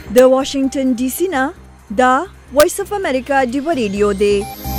د واشنگټن ډي سي نه دا وایس اف امریکا ډیو ریډیو دی.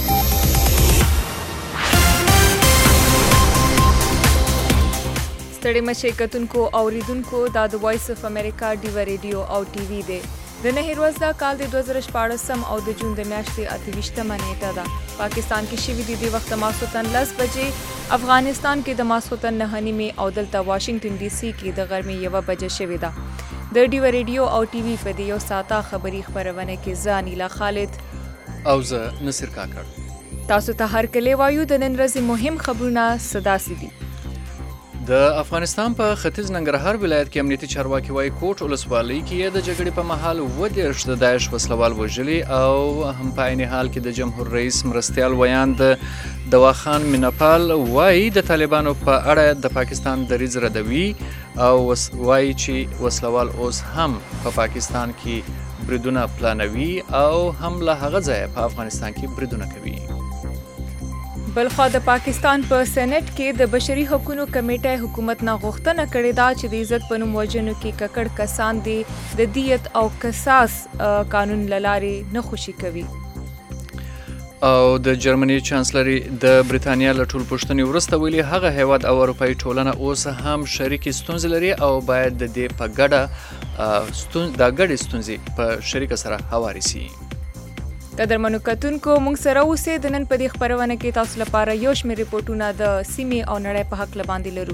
ستړي مشه کتونکو اوریدونکو دا د وایس اف امریکا ډیو ریډیو او ټي وي دی. د نهر ورځ دا کال د 2014 او د جون د میاشتې 28مه نیټه ده. پاکستان کې شوي دي د وخت ماسوتن 10 بجې، افغانستان کې د ماسوتن 9:30 او دلته واشنگټن ډي سي کې د غرمې 1 بجې شوې ده. د ډیو ریډیو او ټي وي په دې یو ساعته خبري خبرونه کې زه انیلا خالد او زه نصر کاکړ تاسو ته هر کله وایو د نن ورځې مهم خبرونه صداسي دي. د افغانستان په ختیځ ننګرهار ولایت کې امنیتي چارواکي وايي کوټ ولسوالۍ کې د جګړې په مهال 20 د داعش وسلوال وژلي او هم په عین حال کې د جمهور رئیس مرستیال ویاند دواخان میناپال وايي د طالبانو په اړه د پاکستان دریځ ردوي او وايي چې وسلوال اوس هم په پاکستان کې بریدونه پلانوي او هم له هغه ځایه په افغانستان کې بریدونه کوي. بلخوا د پاکستان په سېنات کې د بشري حقوقو کمیټې حکومت نه غوښتنه کړې ده چې د عزت په نوم وژنو کې ککړ کسان دي د دیت او قصاص قانون لارې نه خوشي کوي. او د جرمني چانسلري د برېټانیا له ټولپوښتنې وروسته ویلي هغه هیواد او اروپایي ټولنه اوس هم شریکې ستونزې لري او باید د دې په ګډه د ګډې ستونزې په شریکه سره هوارې سي. قدرمنو کتونکو موږ سره اوسئ. د نن په دې خبرونه کې تاسو لپاره یو شمېر ریپورټونه د سیمې او نړۍ په هکله باندې لرو.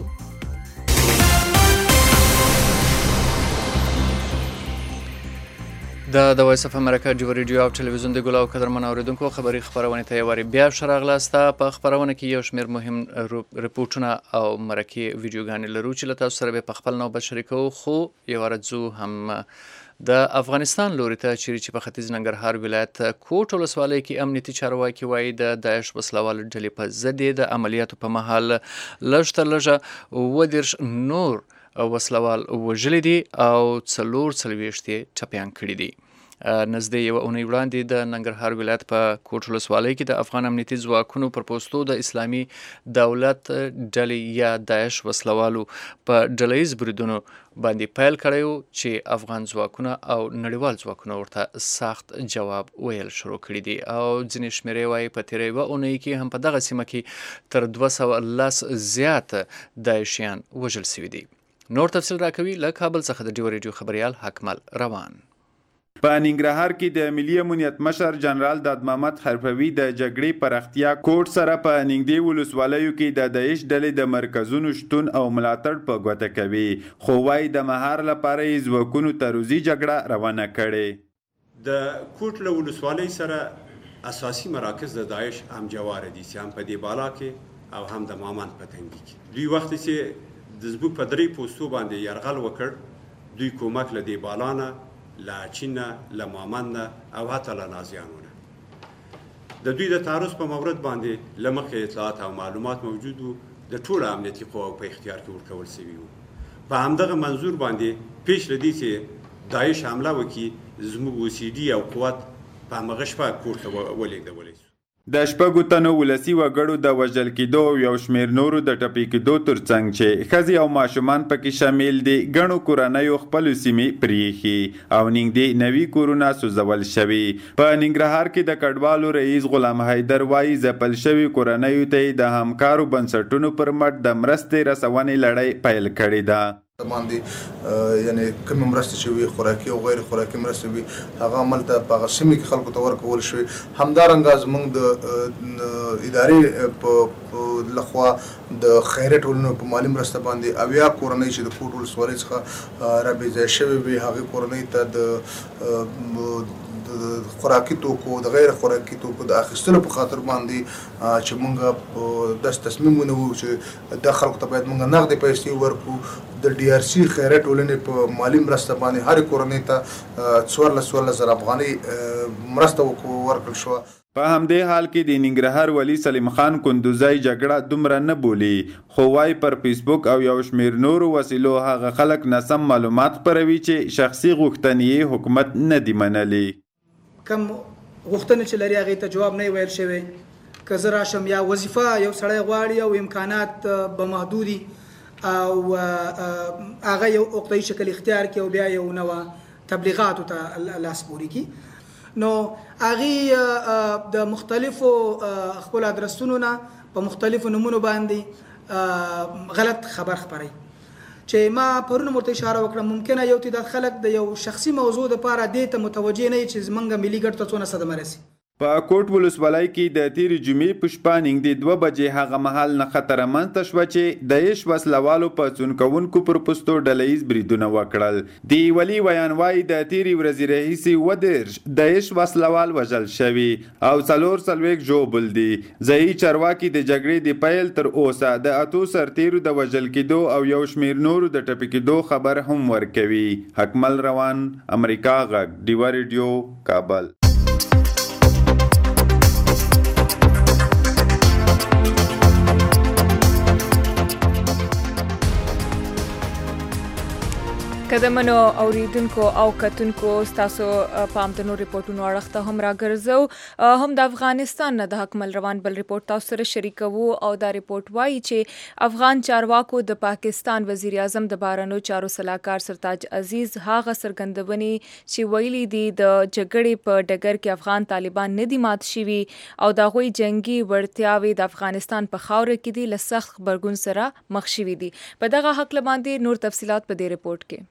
د وایس اف امریکا ډیو ریډیو او ټلویزیون د ګل او قدرمنو اوریدونکو خبري خبرونه ته یواري بیا شراغلاسته. په خبرونه کې یو شمېر مهم ریپورټونه او مرکه ویډیوګانې لرو چې له تاسو سره به په خپل نوبت شریکو. خو یو ورځو هم د افغانستان لوري ته چې په ختیځ ننګرهار ولایت کوټ ولسوالۍ کې امنیتي چارواکي وايي د داعش وسلوال ډلې په ضد د عملیاتو په مهال لږ تر لږه 20 نور وسلوال وژلي دي او 44 ټپیان کړي دي. نږدې یوه اونۍ وړاندې د ننګرهار ولایت په کوټ ولسوالۍ کې د افغان امنیتي ځواکونو پر پوستو د اسلامي دولت ډلې یا داعش وسلوالو په ډلهییز بریدونو باندې پیل کړی و چې افغان ځواکونه او نړیوال ځواکونه ورته سخت جواب ویل شروع کړي دي. او ځینې شمېرې وایي په تېره یوه اونۍ کې هم په دغه سیمه کې تر 210 زیات داعشیان وژل سوي دي. نور تفصیل راکوي له کابل څخه د ډیو ریډیو خبریال حکمل روان. په ننګرهار کې د ملي امنیت مشر جنرال داد محمد حرفوي د جګړې پراختیا کوټ سره په نږدې ولسوالیو کې د داعش ډلې د مرکزونو شتون او ملاتړ په ګوته کوي. خو وايي د مهار لپاره یې ځواکونو تروزی جګړه روانه کړې. د کوټ له ولسوالۍ سره اساسي مراکز د داعش هم جوار دي چې هم په دې بالا کې او هم د مامان په تنګي کې. دوی وخت چې د زبوک په درې پوستو باندې یرغل وکړ، دوی کومک له دې بالانه له چین له مامان او حتی له نازیانو نه د دوی د تعرض په مورد باندې له مخکې اطلاعات او معلومات موجود وو، د ټولو امنیتي قواو په اختیار کې ورکول شوي وو. په همدغه منظور باندې پیش له دې چې داعش حمله وکړي، زموږ OCD او قوت په همغه شپه کور ته ولېږدولی شو. د شپږو تنو ولسي وګړو د وژل کېدو او یو شمېر نورو د ټپي کېدو ترڅنګ چې ښځې او ماشومان پکې شامل دي، ګڼو کورنیو خپلو سیمې پرېښي او نږدې نوي کورونه سوځول شوي. په ننګرهار کې د کډوالو رئیس غلام حیدر وایي ځپل شوي کورنیو ته د همکارو بنسټونو پر مټ د مرستې رسونې لړۍ پیل کړې ده. باندې یعنی کوم مرستې چې وي خوراکي او غیر خوراکي مرستې وي هغه عمل ته په هغه سیمې کې خلکو ته ورکول شوي. همدارنګه زموږ د ادارې په لخوا د خیرات ټولنو په مالي مرسته باندې 80 کورنۍ چې د کوټ ولسوالۍ څخه رابې ځای شوي وي هغې کورنۍ ته د خوراکي توکو د غیر خوراکي توکو د اخیستلو په خاطر باندې چې موږ داس تصمیم ونیوو چې د خلکو ته باید موږ نغدې پیسې ورکړو. د DRC خیرات ټولنې په مالي مرسته باندې هرې کورنۍ ته 14,000 افغانۍ مرسته ورکړل شوه. په همدې حال کې د ننګرهار والي سلیم خان کندوزی جګړه دومره نه بولي، خو وايي پر فیسبوک او یو شمېر نورو وسیلو هغه خلک ناسم معلومات خپروي چې شخصي غوښتنې حکومت نه دي منلي. کم غوښتنې چې لري هغې ته جواب نه ویل شوی. که زه راشم یا وظیفه یو سړی غواړي او امکانات به محدودي او هغه یو عقده‌ای شکل اختیار کړي او بیا یو نوه تبلیغاتو ته لاس پورې کی نو هغې د مختلفو خپلو ادرسونو نه په مختلفو نومونو باندې غلط خبر خپروي چې ما پرونه مرته اشاره وکړه ممکنه یو تعداد خلک د یو شخصي موضوع دپاره دې ته متوجه نه وي چې زمونږ ملي ګټو ته څونه صدمه رسي. په کوټ ولسوالۍ کې د تیرې جمعې په شپه نږدې 2 بجې هغه مهال نه خطر رامنځته شوه چې داعش وسلوالو په څونکوونکو پر پوستو ډله ییز بریدونه وکړل. د ولي ویان وایي د تیرې ورځې راهیسې 10 داعش وسلوال وژل شوي او 44 ژوبل دي. ځایي چارواکي د جګړې د پیل تر اوسه د 8 سرتیرو د وژل کېدو او یو شمېر نورو د ټپي کېدو خبر هم ورکوي. حکمل روان، امریکا غږ، ډیوا ریډیو، کابل. قدمنو اوریدونکو او کتونکو ستاسو پام د نور ریپورتونو اړخ ته هم راګرځو. هم د افغانستان نه د حکمل روان بل ریپورت تاسو سره شریکوو او دا ریپورت وایي چې افغان چارواکو د پاکستان وزیر اعظم د بهرنیو چارو سلاکار سرتاج عزیز هغه څرګندونې چې ویلي دي د جګړې په ډګر کې افغان طالبان نه دي مات شوي او د هغوی جنگي وړتیاوې د افغانستان په خاوره کې دي له سخت غبرګون سره مخ شوي دي. په دغه هکله باندې نور تفصیلات په دې ریپورت کې.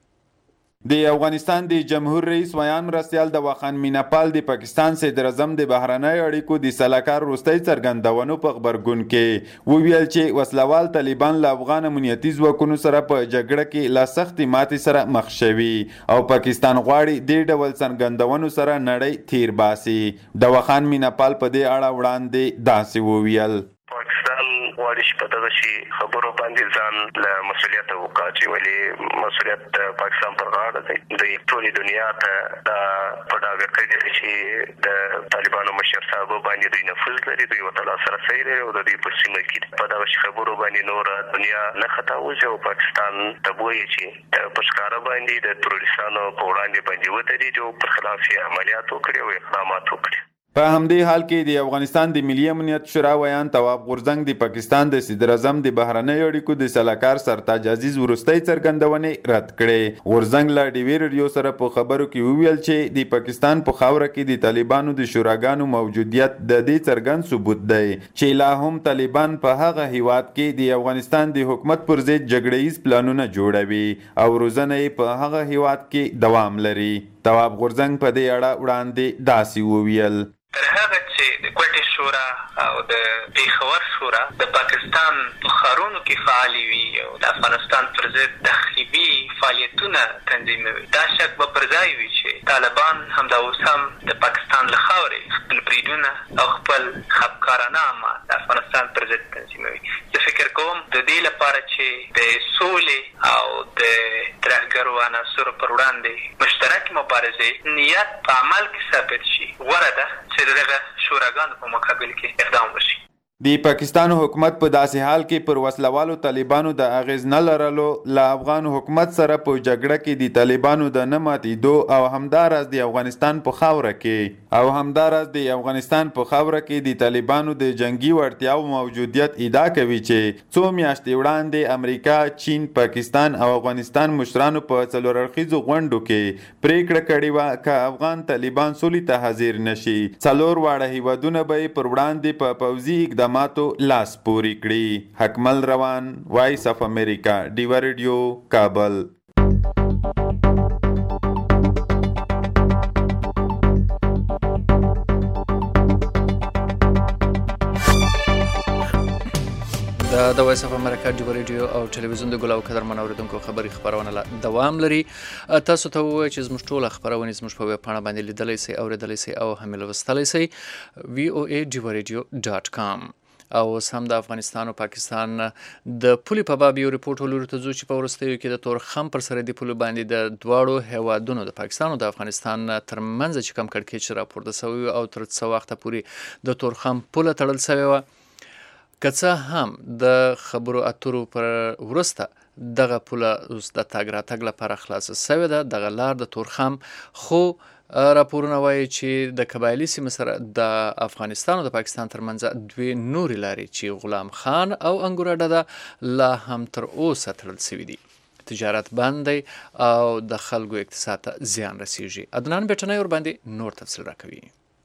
د افغانستان د جمهور رئیس ویان مرستیال د واخان میناپال د پاکستان صدر اعظم د بهرنیو اړیکو د سلاکار وروستۍ څرګندونو په غبرګون کې وویل چې وسلوال طالبان له افغان امنیتي ځواکونو سره په جګړه کې لا سختې ماتې سره مخ شوي او پاکستان غواړي دې ډول څرګندونو سره نړۍ تیر باسي. د واخان میناپال په دې اړه وړاندې داسې وویل: پاکستان غواړي چې په دغه شي خبرو باندې ځان له مسؤلیت وکاږي، ولې مسؤلیت پاکستان پر غاړه دی. د ټولې دنیا ته دا په ډاګه کړي دي چې د طالبانو مشر صاحب باندې دوی نفوذ لري، دوی ورته لاسرسی لري او د دوی په سیمه کې په دغه شي خبرو باندې نوره دنیا نه خطاوځي او پاکستان ته وایي چې په ښکاره باندې د تروریستانو په وړاندې باندې ودرېږي او پر خلاف یې عملیات وکړي او اقدامات وکړي. په همدې حال کې د افغانستان د ملي امنیت شورا ویان تواب غورځنګ د پاکستان د صدر اعظم د بهرنیو اړیکو د سلاکار سرتاج عزیز وروستۍ څرګندونې رد کړې. غورځنګ له ډیوی ریډیو سره په خبرو کې وویل چې د پاکستان په خاوره کې د طالبانو د شوراګانو موجودیت د دې څرګند ثبوت دی چې لا هم طالبان په هغه هیواد کې د افغانستان د حکومت پر ضد جګړهیز پلانونه جوړوي او روزنه یې په هغه هیواد کې دوام لري. تواب غورځنګ په دې اړه وړاندې داسې وویل: تر هغه چې د کوټې شورا او د پیښور شورا د پاکستان په ښارونو کې فعالې وي او د افغانستان پر ضد تخریبي فعالیتونه تنظیموي، دا شک به پر ځای وي چې طالبان همدا اوس هم د پاکستان له خاورې خپل بریدونه او خپل خپکارانه اعمال د افغانستان پر ضد تنظیموي. زه فکر کوم د دې لپاره چې د سولې او د ترهګرو عناصرو پر وړاندې مشترک مبارزې نیت په عمل کې ثابت شي، غوره ده چې دغه شوراګانو په مقابل کې اقدام وشي. د پاکستان حکومت په داسې حال کې پر وسلوالو طالبانو د اغیز نه لرلو له افغان حکومت سره په جګړه کې د طالبانو د نه ماتېدو او همداراز د افغانستان په خاوره کې د طالبانو د جنگي وړتیاو موجودیت ادعا کوي چې څو میاشتې وړاندې امریکا، چین، پاکستان او افغانستان مشرانو په څلور اړخیزو غونډو کې پریکړه کړې وه که افغان طالبان سولې ته حاضر نشي 4 واړه هیوادونه به پر وړاندې په پوځي اقداماتو لاس پوري کړي. حکمل روان، وایس اف امریکا، ډیوا ریډیو، کابل. د وایس اف امریکا ډیوا ریډیو او ټلویزیون د ګلاو قدرمن اوریدونکو خبري خبرونه لا دوام لري. تاسو ته وایي چې زموږ ټول خبرونه زموږ په ویب پاڼه باندې لیدلای شئ، اوریدلای شئ او هم لوستلای شئ voa.diva.radio.com. او سم د افغانستان او پاکستان د پولې په باب یو ریپورت ولرو ته ځو چې په وروستیو کې د تورخم پر سره د پولو باندې د دواړو هیوادونو د پاکستان او د افغانستان ترمنځ چې کم کړکېچ راپورته شوی او تر څو وخته پورې د تورخم پوله تړل شوی و. که څه هم د خبرو اترو پر وروسته دغه پوله اوس د تګ راتګ لپاره خلاصه شوې ده، دغه لار د تورخم، خو راپورونه وایي چې د قبایلي سیمې سره د افغانستان او د پاکستان ترمنځ 2 نورې لارې چې غلام خان او انګوره ډده لا هم تر اوسه تړل شوي دي. تجارت بند دی او د خلکو اقتصاد ته زیان رسیږي. عدنان بیٹنۍ ور باندې نور تفصیل راکوي.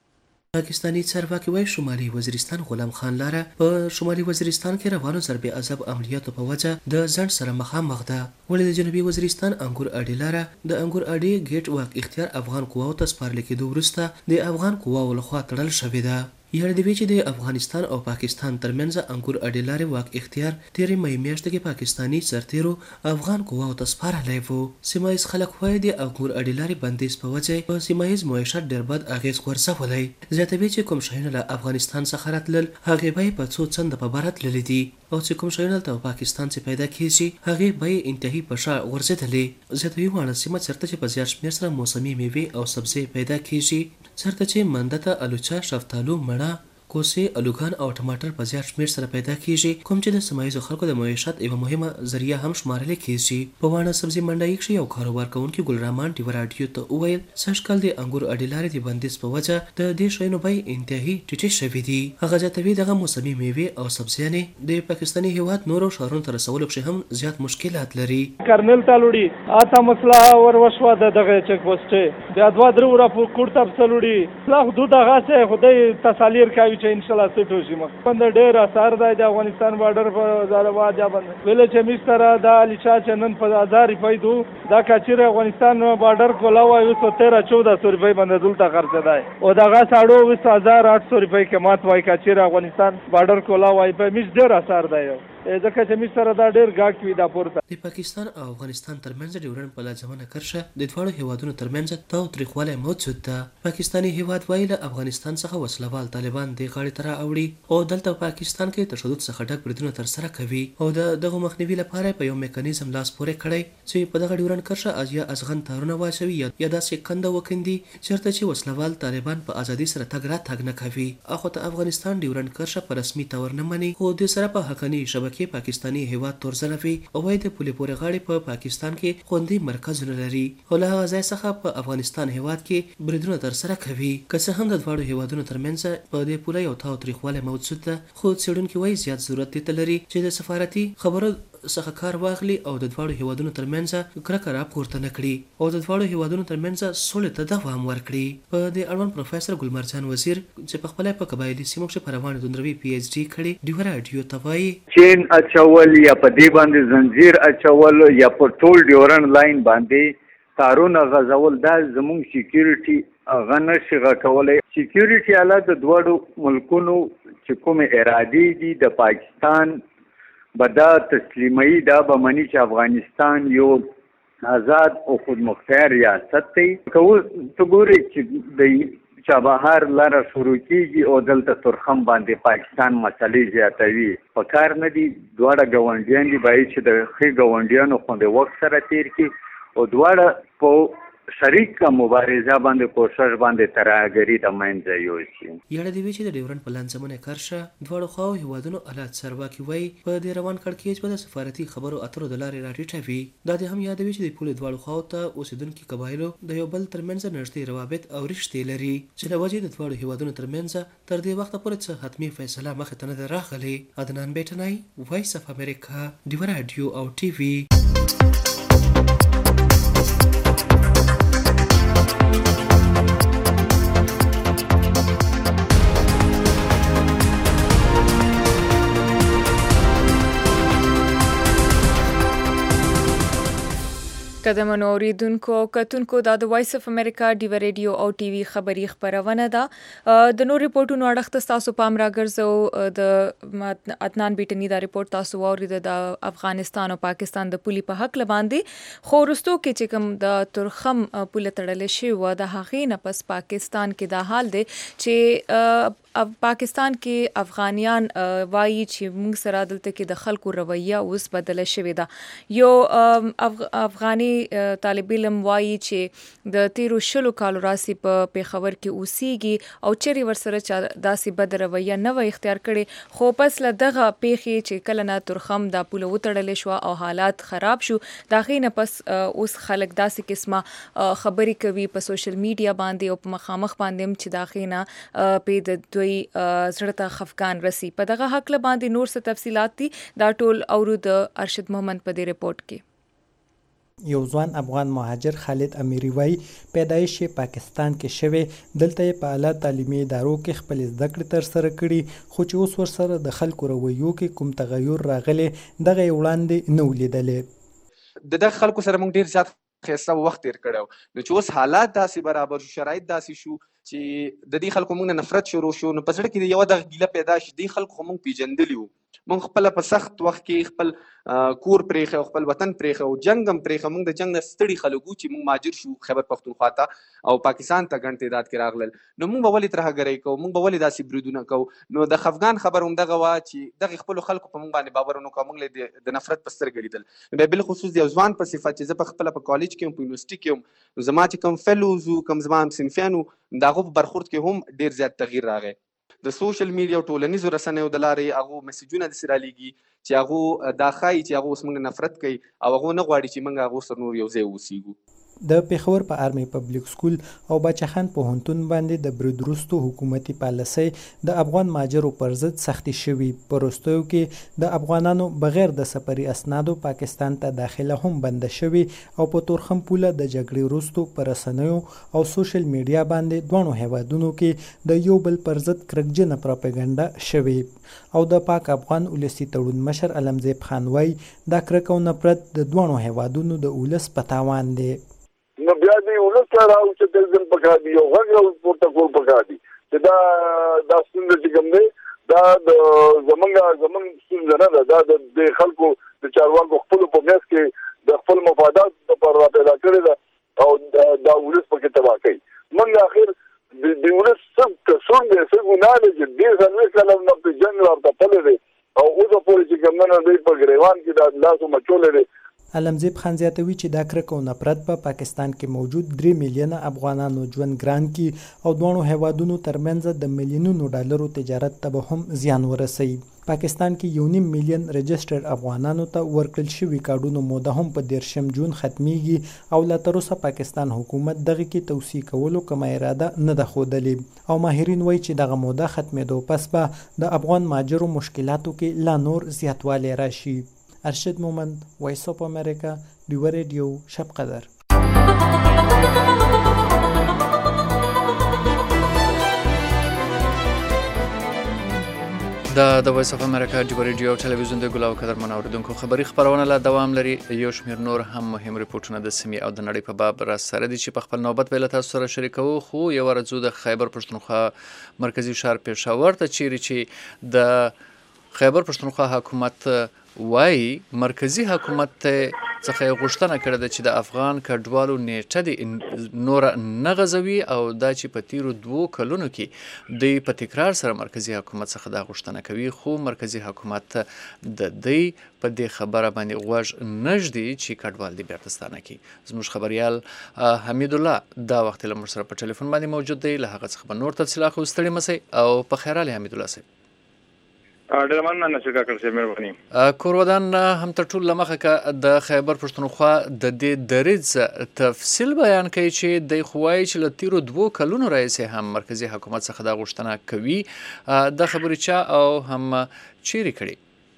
پاکستانی چارواکي وايي شمالي وزیرستان غلام خان لاره په شمالي وزیرستان کې روانو ضرب عذاب عملیاتو په وجه د ځنډ سره مخامخ ده. ولې د جنوبي وزیرستان انګور اډې لاره د انګور اډې ګیټ واک اختیار افغان قواو ته سپارل کېدو وروسته د افغان قواو لخوا تړل شوې ده. یاد دی چې د افغانستان او پاکستان ترمنځ انګور اډې لارې واک اختیار تیرې مې میاشتې کې پاکستانی سرتیرو افغان قواو ته سپارلی و. سیمه ییز خلک وایي د انګور اډې لارې بندیز په وجه په سیمه ییز معیشت ډېر بد اغېز غورځولی. زیاتوي چې کوم شیونه له افغانستان څخه راتلل هغې به یې په څو چنده په بره تللي دي او چې کوم شیونه دلته پاکستان څخه پیدا کېږي هغې به یې انتهایي په شا غورځېدلې. زیاتوي واړه سیمه چېرته چې په زیات شمېر سره موسمي میوې او سبزۍ پیدا کېږي، چېرته چې منده ته الوچه، شفتالو، مڼه، کوسې، الوګان او ټماټر په زیات شمېر سره پیدا کېږي، کوم چې د سیمه ییزو خلکو د معیشت یوه مهمه ذریعه هم شمارلی کېږي. په واڼه سبزي منډی کښې یو کاروبار کوونکي ګلرحمان ډیوه راډیو ته وویل سږکال د انګور اډې لارې د بندیز په وجه د دې شیانو بیې انتهایي ټیټې شوي دي. هغه زیاتوي دغه موسمي میوې او سبزیانې د پاکستاني هیواد نورو ښارونو ته رسولو کښې هم زیات مشکلات لري. کرنل تالوړي اته مسله ور وشوه د دغه چک پوسټ بیا دوه درې ورا په کوړ تفصلوړي لا حدود هغه څه خدای تسالیر کوي چې ان شاء الله سټو بند ډېر اثر دی د افغانستان بارډر په زاروا جابند ویل چې مستره د علي شاه چنن په 1000 روپۍ دو دا کچیر افغانستان بارډر کولا وای 13-1400 روپۍ باندې دلته خرڅ دی او دغه ساړو 20800 روپۍ کې مات وای کچیر افغانستان بارډر کولا وای په مش ډېر اثر دی ځکه چې مستره دا ډېر غاک وي دا پورته. د پاکستان او افغانستان ترمنځ ډیورنډ په لازمانه کرښه د دواړو هیوادونو ترمنځ تاوتریخوالی موجود ده. پاکستاني هیواد وایي له افغانستان څخه وسلوال طالبان دې غاړې ته راوړي او دلته پاکستان کې تشدد څخه ډک بریدونه ترسره کوي او د دغه مخنیوي لپاره په یو میکانیزم لاس پورې کړی چې په دغه ډیورنډ کرښه یا ازغن تارونه واچوي یا داسې کنده وکندي چېرته چې وسلوال طالبان په ازادي سره تګ راتګ نه کوي. اخو ته افغانستان ډیورنډ کرښه په رسمي تور نه مني خو دې سره په حقاني شبکې پاکستاني هیواد تورځلوي او وايي د پولې پورې غاړې په پاکستان کې خوندي مرکزونه لري او له هغه ځای څخه په افغانستان هیواد کې بریدونه ترسره کوي. که څه هم د دواړو هیوادونو ترمنځ په دې پوله یو تاوتریخوالی موجود ده خو څېړونکي وایي زیات ضرورت دې ته لري چې د سفارتي خبرو څخه کار واخلي او د دواړو هیوادونو ترمنځ کرکه راپورته نه کړي او د دواړو هیوادونو ترمنځ سولې ته دوام ورکړي. په دې اړوند پروفیسر ګلمرجان وزیر چې پخپله په قبایلي سیمو کښې په روانه دوندروي پی ایچ ډي کړې ډیوه راډیو ته وایي چین اچول یا په دې باندې زنجیر اچول یا په ټول ډیورنډ لاین باندې تارونه غځول دا زموږ سیکیورټي هغه نشي غټولی. سیکیورټي حالت د دواړو ملکونو چې کومې ارادې دي د پاکستان به دا تسلیموي دا به مني چې افغانستان یو آزاد او خودمختار ریاست دی. که اوس ته ګورې چې د چابهار لاره شروع کېږي او دلته ترخم باندې پاکستان مسلې زیاتوي په کار نه دي. دواړه ګاونډیان دي باید چې د ښې ګاونډیانو خوندې وخت سره تېر کړي او دواړه په شریک مبارزه باندې کوشش باندې ترهګري د منځه یوسي. یاده دی چې د ډیورنډ په لانجمنه کرښه دواړو خواو هیوادونو اعلی چارواکي وایي په دې روان کړکېچ به د سفارتي خبرو اترو د لارې راټیټوي. دا دې هم یادوي چې د پولې دواړو خواو ته اوسېدونکي قبایلو د یو بل ترمنځ نږدې روابط او رشتې لري چې له وجې د دواړو هیوادونو ترمنځ تر دې وخته پورې څه حتمي فیصله مخې ته نه ده راغلې. عدنان بیټنۍ، وایس اف امریکا، ډیوه راډیو او ټي وي. قدمونو اوریدونکو او کتونکو دا د وایس اف امریکا ډیوه ریډیو او ټي وي خبري خبرونه ده. د نور ریپورتونو اړخ تاسو پام راګرځو د عدنان بیٹنی دا ریپورت تاسو واورید د افغانستان او پاکستان د پولي په حق لباندې خو وروستو کې چې کوم د ترخم پوله تړل شوی و د هغې نه پس پاکستان کې دا حال دی چې پاکستان کې افغانیان وایي چې موږ سره دلته کې د خلکو رویه اوس بدله شوې ده. یو افغاني طالب علم وایي چې د تیرو 20 کالو راسي په پیښور کې اوسېږي او چیرې ورسره داسې بد رویه نه وه اختیار کړې خو پس له دغه پیښې چې کله نه ترخم دا پوله وتړلې شوه او حالات خراب شو د هغې نه پس اوس خلک داسې قسمه خبرې کوي په سوشل میډیا باندې او په مخامخ باندې هم چې د هغې نه پې د دوی زړه ته خفګان رسي. په دغه حق باندې نور څه تفصیلات دي دا ټول اورو د ارشد محمد په دې ریپورت کې. یو ځوان افغان مهاجر خالد امیری وایي پیدایش یې پاکستان کې شوی، دلته یې په اعلی تعلیمي ادارو کې خپلې زده کړې ترسره کړي، خو چې اوس ورسره د خلکو رویو کې کوم تغیر راغلی دغه یې وړاندې نه و لیدلی. د دغه خلکو سره موږ ډېر زیات ښایسته وخت تېر کړی و، نو چې اوس حالات داسې برابر شو، شرایط داسې شو چې د دې خلکو موږ نه نفرت شروع شو، نو په زړه کې یوه دغه ګیله پیدا شي. دې خلکو خو موږ پېژندلي وو، موږ خپله په سخت وخت کې خپل کور پرېښی او خپل وطن پرېښی او جنګ هم پرېښی. موږ د جنګ نه ستړي خلک وو چې موږ مهاجر شو خیبر پښتونخوا ته او پاکستان ته ګڼ تعداد کې راغلل. نو موږ به ولې ترهګرۍ کوو، موږ به ولې داسې بریدونه کوو؟ نو د خفګان خبر همدغه وه چې دغې خپلو خلکو په موږ باندې باور ونه کړو، موږ د نفرت په سترګه لیدل. بیا بالخصوص د یو ځوان په صفت چې زه په خپله په کالج کې یم، په یونیورسټي کې یم، نو زما چې کوم فیلوز وو، کوم زما همصنفیان وو، د هغو په برخورد کې هم ډېر زیات تغییر راغی. د سوشل میډیا او ټولنیزو رسنیو د لارې هغو میسیجونه داسې رالیږي چې هغو دا ښایي چې هغه اوس موږ نفرت کوي او هغو نه غواړي چې موږ هغو سره نور یو ځای واوسیږو. د پېښور په آرمي پبلیک سکول او باچخان پوهنتون باندې د برید وروستو حکومتي پالیسۍ د افغان مهاجرو پر ضد سختې شوې. په وروستیو کې د افغانانو بغیر د سفري اسنادو پاکستان ته داخله هم بنده شوې او په تورخم پوله د جګړې وروستو په رسنیو او سوشل میډیا باندې دواړو هیوادونو کې د یو بل پر ضد کرکجنه پروپاګانډا شوې او د پاک افغان ولسي تړون مشر علمزیب خان وایي دا کرکه او نفرت د دواړو هیوادونو د ولس په تاوان دی. نو بیا دې ولس ته راوچتل ځل پکار دي او غږ راپورته کول پکار دي چې دا ستونزه چې کوم دی دا زمونږ ستونزه نه ده، دا د خلکو د چارواکو خپلو په میاشت کې د خپل مفادات لپاره را پیدا کړې ده او دا ولس پکې تباه کوي. موږ اخر د ولس څه قصور دی، څه ګناه دی چې دې څلوېښت کاله نه په جنګ راپتلی دی او اوسه پورې چې کوم نه دی په ګریوان کې دا لاس مچولی دی. علمزیب خان زیاتوي چې دا کرکه او نفرت په پاکستان کې موجود 3 میلیونه افغانانو ژوند ګران کړي او دواړو هیوادونو ترمنځ د میلیونونو ډالرو تجارت ته به هم زیان ورسوي. پاکستان کې 1.5 میلیون رجسټرډ افغانانو ته ورکړل شوي کارډونو موده هم په 13 جون ختمیږي او لا تر اوسه پاکستان حکومت دغه کې توسيع کولو کومه اراده نه ده ښودلې او ماهرین وایي چې دغه موده ختمېدو پس به د افغان مهاجرو مشکلاتو کې لا نور زیاتوالی راشي. ارشد مومند، وایس اف امریکا، ډیوه ریډیو، شب قدر. د وایس اف امریکا ډیوه ریډیو او ټلویزیون د ګلاو قدرمن اوریدونکو خبري خبرونه لا دوام لري. یو شمېر نور هم مهم ریپورټونه د سیمې او د نړۍ په باب را سره دي چې په خپل نوبت به له تاسو سره شریکوو. خو یو ورځو د خیبر پښتونخوا مرکزي ښار پېښور ته چیرې چې د خیبر پښتونخوا حکومت وایي مرکزي حکومت څخه غوښتنه کړې ده چې د افغان کډوالو نیټه دې نور نه غځوي او دا چې په تیرو 2 کلونو کې دوی په تکرار سره مرکزي حکومت څخه دا غوښتنه کوي، خو مرکزي حکومت د دوی په دې خبره باندې غوږ نه ږدي چې کډوال دې بیرته ستانه کړي. زموږ خبریال حمید الله دا وخت له موږ سره په ټلیفون باندې موجود دی، له هغه څخه به نور تفصیلات خو ستړي مسئ او په خیر حال حمید الله صاحب. ډېر مننه نشر کاکړ صاحب، مهرباني. کور ودان هم تر ټولو له مخه که د خیبر پښتونخوا د دې دریځ تفصیل بیان کوي چې دی خو وایي چې له تیرو 2 کلونو راهیسې هم مرکزي حکومت څخه دا غوښتنه کوي. دا خبرې چا او هم چیرې کړي؟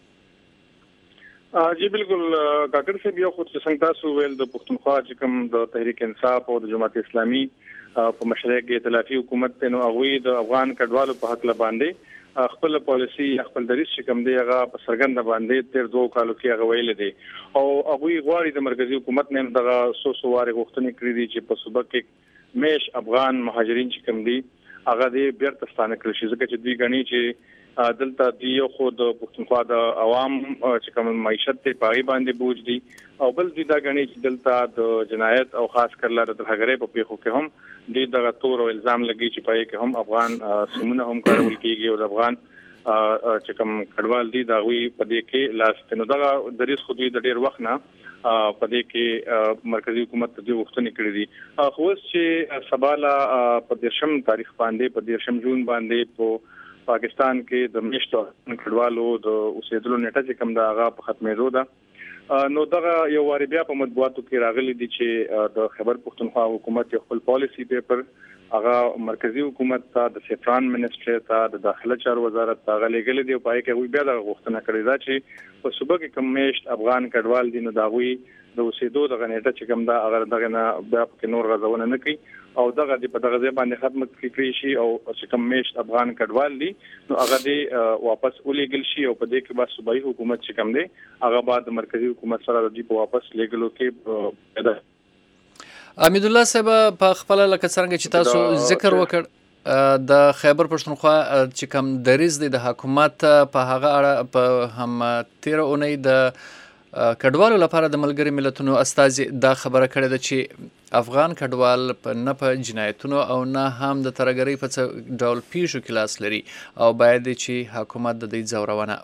جی بالکل کاکړ صاحب، یو خو څنګه تاسو ویل د پښتونخوا چې کوم د تحریک انصاف او د جماعت اسلامي په مشرۍ کې ائتلافي حکومت دی، نو هغوی د افغان کډوالو په هکله باندې خپل پالیسي خپل دریځ چې کوم دی هغه په څرګنده باندې تیر 2 کالو کې هغه ویل دي او هغوی غواړي د مرکزي حکومت نه دغه څو وارې غوښتنې کړې دي چې په صوبه کې میش افغان مهاجرین چې کوم دي هغه دې بیرته ستانه کړل شي، ځکه چې دوی ګڼي چې دلته دی یو خو د پښتونخوا د عوام چې کوم معیشت ته پای باندې بوج دي او بل دوی دا ګڼي چې دلته د جنایت او خاص کر لاره د هغې په پیښو کې هم دوی دغه تور او الزام لګي چې پای کې هم افغان سیمونه هم کارول کیږي او د افغان چې کوم کډوال دي دا وی په دې کې لاس نو دغه دریس خو دوی د ډیر وخت نه په دې کې مرکزی حکومت ته غوښتنې کړې دي. خو چې سباله په 13 تاریخ باندې په 13 جون باندې په پاکستان کې د میشتو کډوالو د اوسېدلو نیټه چې کوم دا هغه په ختمېدو ده، نو دغه یو واری بیا په مطبوعاتو کې راغلي دي چې د خیبر پښتونخوا حکومت خپل پالیسی پیپر هغه مرکزی حکومت ته د سیفران منسټری ته د داخله چارو وزارت ته غلېګل دی پای کې وی بیا د غوښتنه کړې ده چې په صوبه کې کمیشت افغان کډوال دي نو دا وی د اوسېدو د غنېټه چې کوم دا هغه دغه نه بیا په نور غزونه نه کوي او دغه د په دغه ځای باندې ختم کړی شي او چې کمیشت افغان کډوال دي نو هغه دی واپس ولېګل شي او په دې کې به صوبایي حکومت چې کوم دی هغه بعد مرکزی حکومت سره د په واپس لېګلو کې امید الله صاحب په خپل لکه څنګه چې تاسو ذکر وکړ د خیبر پښتونخوا چې کوم دریز دی د حکومت په هغه اړه په هم 13 اونۍ د کډوالو لپاره د ملګری ملتونو استازي دا خبره کړې ده چې افغان کډوال نه په جنایتونو او نه هم د ترګری په ډول پیښو کې لاس لري او باید چې حکومت د دې ځورونه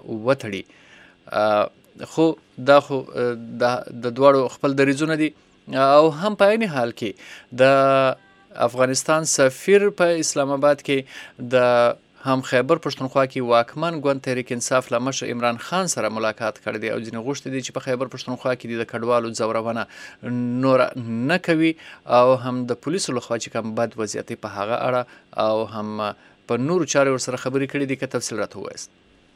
وتړي خو دا خو د دوړو خپل دریزونه دي او هم په عین حال کې د افغانستان سفیر په اسلام آباد کې د هم خیبر پښتونخوا کې واکمن ګوند تحریک انصاف له مشر عمران خان سره ملاقات کړی دی او ځینې غوښتي دي چې په خیبر پښتونخوا کې د کډوالو ځورونه نور نه کوي او هم د پولیسو لخوا چې کوم بد وضعیت په هغه اړه او هم په نورو چارو ورسره خبرې کړې دي که تفصیل راته ووایاست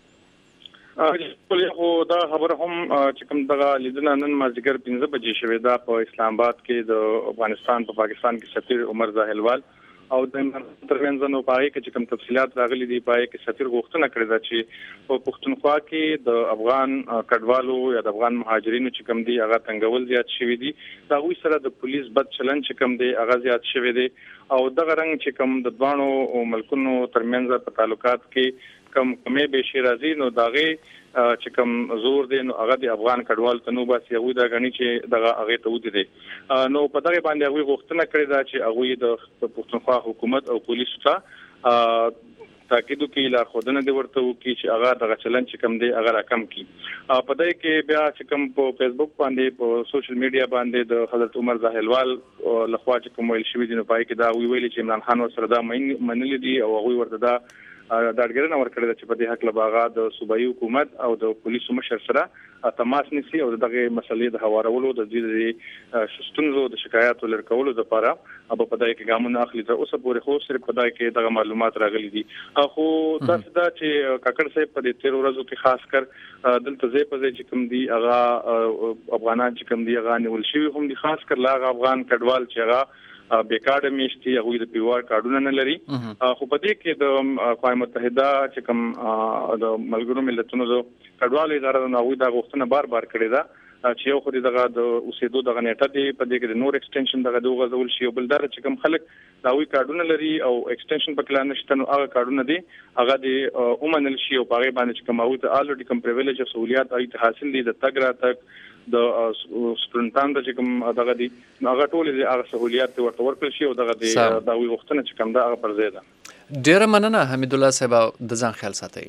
خو دا خبره هم چې کوم دغه لیدنه نن مازدیګر 15 بجې شوې ده په اسلام آباد کې د افغانستان په پاکستان کې سفیر عمر زاهلوال او د ترمنځ نو پای کې چې کوم تفصيلات راغلي دي پای کې سفیر غوښتنه کړې ده چې په پښتونخوا کې د افغان کډوالو یا د افغان مهاجرینو چې کوم دي هغه څنګه زیات شوی دي دا وی سره د پولیس بد چلن چې کوم دي هغه زیات شوی دي او دغه رنګ چې کوم د دوانو ملکونو ترمنځ په تعلقات کې کمې به شي راځي نو داغه چې کوم زور دی نو هغه د افغان کډوال ته نو بس یو د غنی چې دغه هغه ته ودی دی نو په دغه باندې هغه غوښتنه کړې ده چې هغه د پښتونخوا حکومت او پولیسو ته تاکید کوي لا خودنه دی ورته وکي چې هغه دغه چلن چې کوم دی هغه راکم کی په دای کې بیا چې کوم په فیسبوک باندې په سوشل میډیا باندې د حضرت عمر زاهلوال لخوا چې کوم ویل شوی دی نو پای کې دا ویل چې عمران خان سره دا منل دي او هغه ورته دا داړګرنه ورکړل چې په دې حق لباغه د صوبایي حکومت او د پولیسو مشر سره تماس نسی او دغه مسلې د هوارولو د دې شستونزو د شکایاتو لرکولو لپاره په پدای کې ګامونه اخلي تر اوسه پورې خو صرف پدای کې دغه معلومات راغلي دي خو تاسو دا چې کاکړ صاحب په دې 13 ورځو کې خاص کر دلته ځای په ځای چې کوم دي هغه افغانان چې کوم دي هغه نیول شوی هم دي خاص کر لا افغان کډوال چې هغه بیکارډ میشتي هغه د پیوار کارډونه نه لري خو په دې کې د اقوام متحده چې کوم د ملګرو ملتونو د کډوالو اداره نه وي دا غوښتنه بار کړې ده چې یو خو دغه د اوسېدو د غنېټه دی په دې کې د نور ایکسټنشن دغه د غزول شي او بلدار چې کوم خلک دا وی کارډونه لري او ایکسټنشن په کلان نشته نو هغه کارډونه دي هغه د اومنل شي او هغه باندې چې کوم او ته الریډي کوم پریویلیج او سہولیات اې حاصل دي د تګ را تک د سټډنټان د کوم دغه دي هغه ټول دي هغه سہولیات ورته ورکړل شي او دغه د وی وختونه چې کوم دا هغه پر ځای ده ډیر مننه حمید الله صاحب د ځان خیال ساتئ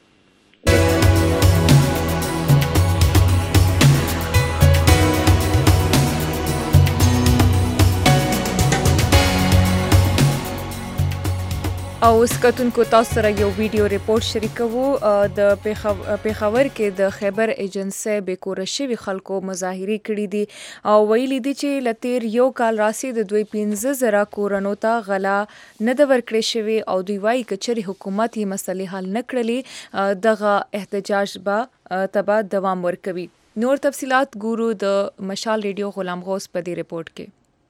او سکتونکو تاسو سره یو ویډیو ریپورت شریکوو د پیښور کې د خیبر ایجنسی بیکوره شوي خلکو مظاهرې کړي دي او ویلي دي چې لتیر یو کال راسي د دوی 15,000 کورونو ته غلا نه د ورکړې شوي او دوی وايي کچري حکومت یې مسلې حل نه کړلې دغه احتجاج به تبا دوام ورکوي نور تفصيلات ګورو د مشال ریډیو غلام غوث په دې ریپورت کې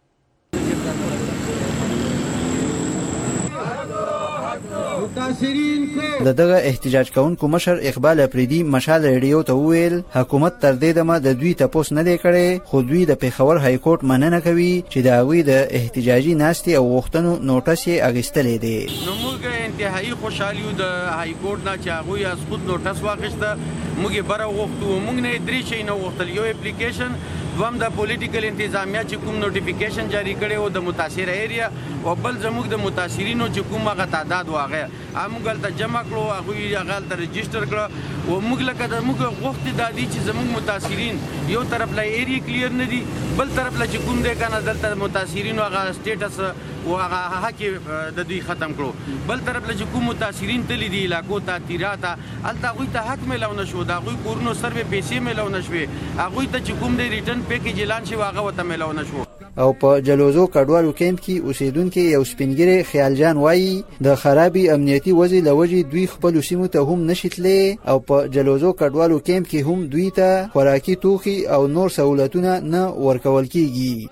د دغه احتجاج کوونکو مشر اقبال افریدي مشال ریډیو ته وویل حکومت تر دې دمه د دوی تپوس نه دی کړی خو دوی د پیښور های کورټ مننه کوي چې د هغوی د احتجاجي ناستې او غوښتنو نوټس یې اخیستلی دی نو موږ انتهایی خوشحال یو د های کورټ نه چې هغوی از خود نوټس واخیسته موږ یې بره وغوښتو موږ نه یې درې شی نه وغوښتل یو اپلیکیشن دوم د پولیټیکل انتظامیه چې کوم نوټیفیکیشن جاری کړی او د متاثره ایریا او بل زموږ د متاثرینو چې کوم هغه تعداد واغې موږ هلته جمع کړو هغوی هغه هلته رجسټر کړه او موږ لکه د موږ غوښتې دا دي چې زموږ متاثرین یو طرف له ایریا کلیر نه دي بل طرف له چې کوم دی که نه دلته متاثرینو هغه سټیټس او هغه حق د دوی ختم کړو. بل طرف له کوم متاثرین تللی دي علاقو ته تیراته هلته هغوی ته حق میلاو نه شو، د هغوی کورونو سر به پیسې میلاو نه شوې، هغوی ته چې کوم دی ریټرن پیکیج اعلان شوی هغه ورته میلاو نه شو. او په جلوزو کډوالو کیمپ کې اوسیدونکي یو سپینګیری خیالجان وایي د خرابې امنیتي وضع له وجې دوی خپلو سیمو ته هم نشي تللی او په جلوزو کډوالو کیمپ کې هم دوی ته خوراکي توکي او نور سهولتونه نه ورکول کیږي.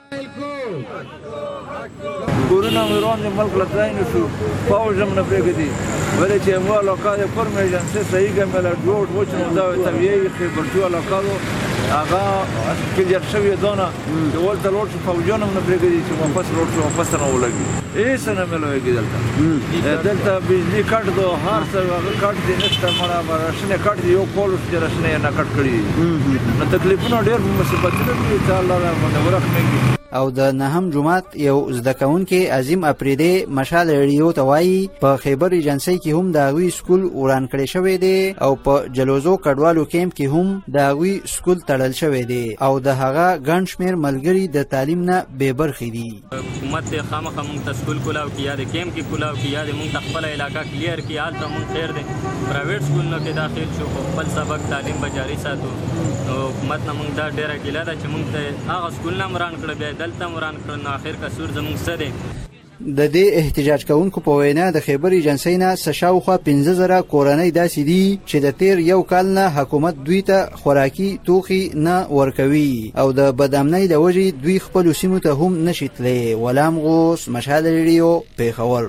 کورونه مې روان ملک له ځای نه شو، فوج هم نه پرېږدي، ولې چې مو علاقه د فرم ایجنسۍ صحیح ګمله ډوډ وچ نو دا طبیعي خبرتي علاقه هغه کلیر شوی دونه چې ولته لوړ شو فوجان هم نه پرېږدي چې واپس لوړ شو واپس نه ولګي هېڅ نه میلوېږي دلته بجلي کټ دو هر څه هغه کټ دی نشته مړه راشنې کټ دی یو کول چې راشنې یې نه کټ کړي نو تکلیفونه ډېر مصیبتونه دي چې الله باندې ورحمېږي. او د نهم جماعت یو زده کوونکی عظیم اپریدی مشال ریډیو ته وایي په خیبر ایجنسۍ کې هم د هغوی سکول وران کړی شوی دی او په جلوزو کډوالو کیمپ کې هم د هغوی سکول تړل شوی دی او د هغه ګڼ شمېر ملګري د تعلیم نه بې برخې دي. حکومت دی خامخا موږ ته سکول کولاو کړي یا د کیمپ کې کولاو کړي یا د موږ ته خپله علاقه کلیر کړي هلته موږ خیر دی پرایویټ سکولونو کې داخل شو خو خپل سبق تعلیم به جاري ساتو. نو حکومت نه موږ دا ډېره ګیله ده چې موږ ته هغه سکولونه هم وران کړه بیا دلته هم وران کړه نو آخر کسور زموږ څه دی. د دې احتجاج کوونکو په وینا د خیبر ایجنسۍ نه شاوخوا 15,000 کورنۍ داسې دي چې د تیر یو کال نه حکومت دوی ته خوراکي توکي نه ورکوي او د بدامنۍ له وجې دوی خپلو سیمو ته هم نشي تللی. غلام غوث، مشهد ریډیو، پیښور.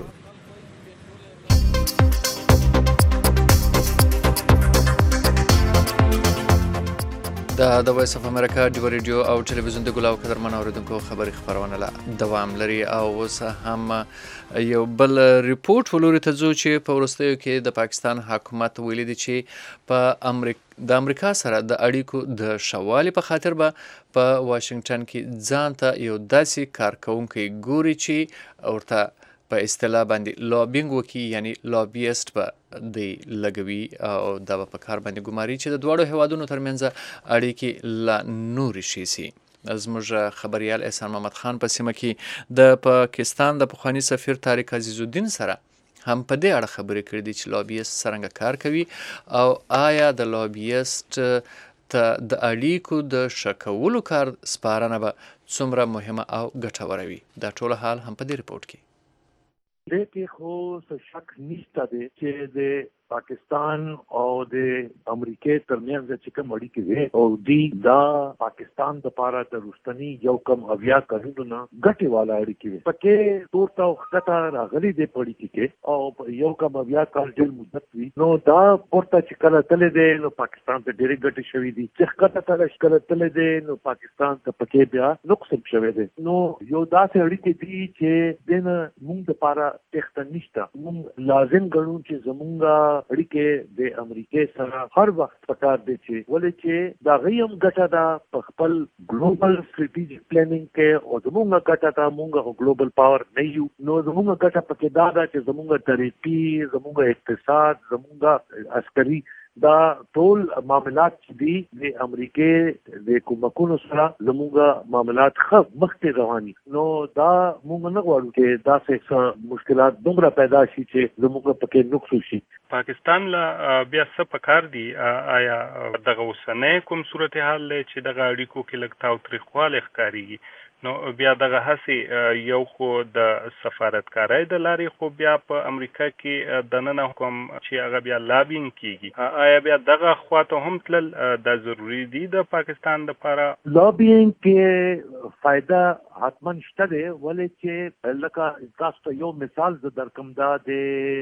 د وایس اف امریکا ډیو ریډیو او ټلویزیون د ګلاو قدرمن اوریدونکو خبري خبرونه لا دوام لري او اوس هم یو بل ریپورت ولوري ته ځو چې په وروستیو کې د پاکستان حکومت ویلي دی چې په د امریکا سره د اړیکو د شوالي په خاطر به په واشنگټن کې ځان ته یو داسې کارکونکي ګوري چې ورته په اصطلاح باندې لابینګ وکي یعنی لابیست به دی لګوي او دا به په کار باندې ګماري چې د دواړو هیوادونو ترمنځ اړیکې لا نورې شي سي. زموږ خبریال احسان محمد خان په سیمه کې د پاکستان د پخواني سفیر طارق عزیز الدین سره هم په دې اړه خبرې کړې دي چې لابیست څرنګه کار کوي او آیا د لابیست ته د اړیکو د ښه کولو کار سپارنه به څومره مهمه او ګټوره وي. دا ټول حال هم په دې رپورټ کې. دې کې خو څه شک نشته دی چې د پاکستان او د امریکې ترمنځ چې کوم اړیکې وي او دی دا پاکستان د پاره د رستنی یو کم اویا کلونو ګټي والا اړیکې وي پکې تورته وخته راغلي د اړیکې کې او یو کم اویا کال د مدت وي نو دا پورته چې کله تلې دی نو پاکستان ته ډېری ګټي شوې دي چې کله تلې دی نو پاکستان ته پکې بیا نقصان شوی دی. نو یو داسې اړیکې دي چې دنه موږ د پاره تخته نشته موږ لازم ګڼو چې زمونږه اړیکې د امریکې سره هر وخت پکار دي چې ولې چې دا غیم ګټه ده په خپل ګلوبل سټریټیجیک پلانینګ کې او زموږ ګټه ده موږ ګلوبل پاور نه یو نو زموږ ګټه پکې دا ده چې زموږ ترقی زموږ اقتصاد زموږ عسکري دا ټول معاملات چې دي د امریکې د کومکونو سره زموږ معاملات ښه مخکې رواني نو دا موږ نه غواړو چې دا څه مشکلات دومره پیدا شي چې زموږ پکې نقص شي. پاکستان لا بیا څه پکار دي آیا دغه اوسنۍ کوم صورتحال چې دغه اړیکو کې لږ تاوتریخوالی ښکارېږي نو بیا دغه هسې یو خو د سفارتکارۍ د لارې خو بیا په امریکا کې دننه کوم چې هغه بیا لابینګ کیږي آیا بیا دغه خواته هم تلل دا ضروري دي د پاکستان لپاره؟ لابینګ کې فایده حتما شته دی ولې چې لکه تاسو ته یو مثال زه درکم دا د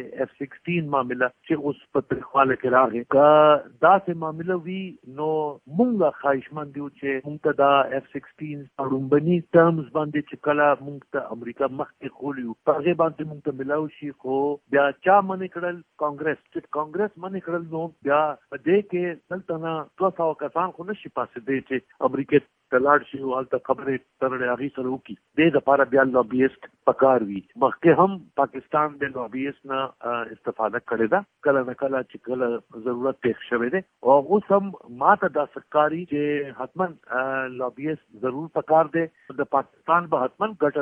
F-16 معامله چې اوس په تاریخواله کې راغی که داسې معامله وي نو مونږ خواهشمند یو چې مونږ ته دا F-16 اړومبني ټرمز باندې چې کله مونږ ته امریکا مخکې خولیو په هغې باندې مونږ ته ملاو شي خو بیا چا منې کړل کانګرس چې کانګرس منې کړل نو بیا په دې کې دلته نه 200 کسان خو نشي پاسېدی چې امریکې ته لاړ شي او هلته خبرې ترړې هغې سره وکړي دې دپاره بیا لابیست پکار وي. مخکې هم پاکستان د لابیست نه استفاده کړې ده کله نه کله چې کله ضرورت پیښ شوی دی او اوس هم ماته داسې ښکاري چې حتما لابیست ضرور پکار دی د پاکستان به حتما ګټه وي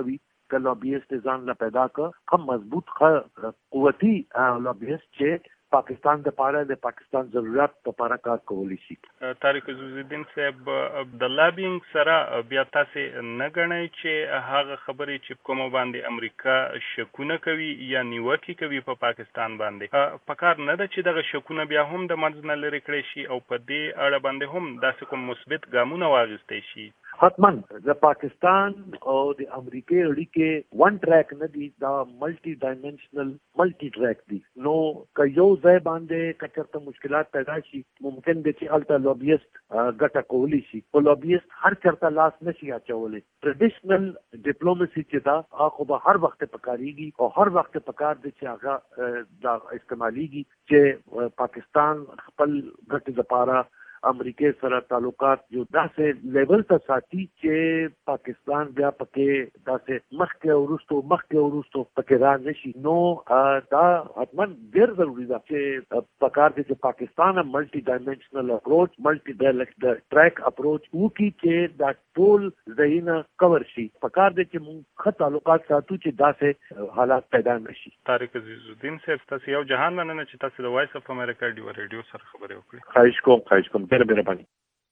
ک لوبیست ځان لا پیدا ک کم مضبوط قوتي لوبیست چې پاکستان د پاره د پاکستان ضرورت په پاره کار کولی شي. طارق عزیزالدین صاحب د لابینګ سره بیا تاسو نه غنئ چې هغه خبرې چې کومه باندې امریکا شکونه کوي یا نیوکه کوي په پاکستان باندې پکار نه ده چې دغه شکونه بیا هم د منځ نه لري کړی شي او په دې اړه باندې هم داسې کوم مثبت ګامونه واخیستي شي. حتما د پاکستان او د امریکای اړیکې ون ټریک نه دي، دا ملټي ډایمنشنل ملټي ټریک دي. نو که یو ځای باندې کچرته مشکلات پیدا شي ممکن دي چې الته لوبیست ګټه کولی شي، او لوبیست هر چرته لاس نشي اچولی. ټریډیشنل ډیپلوماسي چې دا هغه به هر وخت پکاريږي او هر وخت پکار دي چې هغه دا استعماليږي چې پاکستان خپل ګټه لپاره امریکای سره تعلقات جو داسې لیول ته ساتي چې پاکستان بیا پکې داسې مخکې ورستو پکې را نشي. نو دا حتما ډېر ضروري ده چې پکار دي چې پاکستان ملټي ډایمنشنل اپروچ ملټي ټریک اپروچ وکړي چې دا ټول ځایونه کور شي. پکار دي چې موږ ښه تعلقات ساتو چې داسې حالات پیدا نشي. طارق عزیزالدین صاحب تاسو یو جهان مننه چې تاسو د وایس اف امریکا ډیو ریډیو سره خبرې وکړې. خواهش کوم ډېر مهرباني.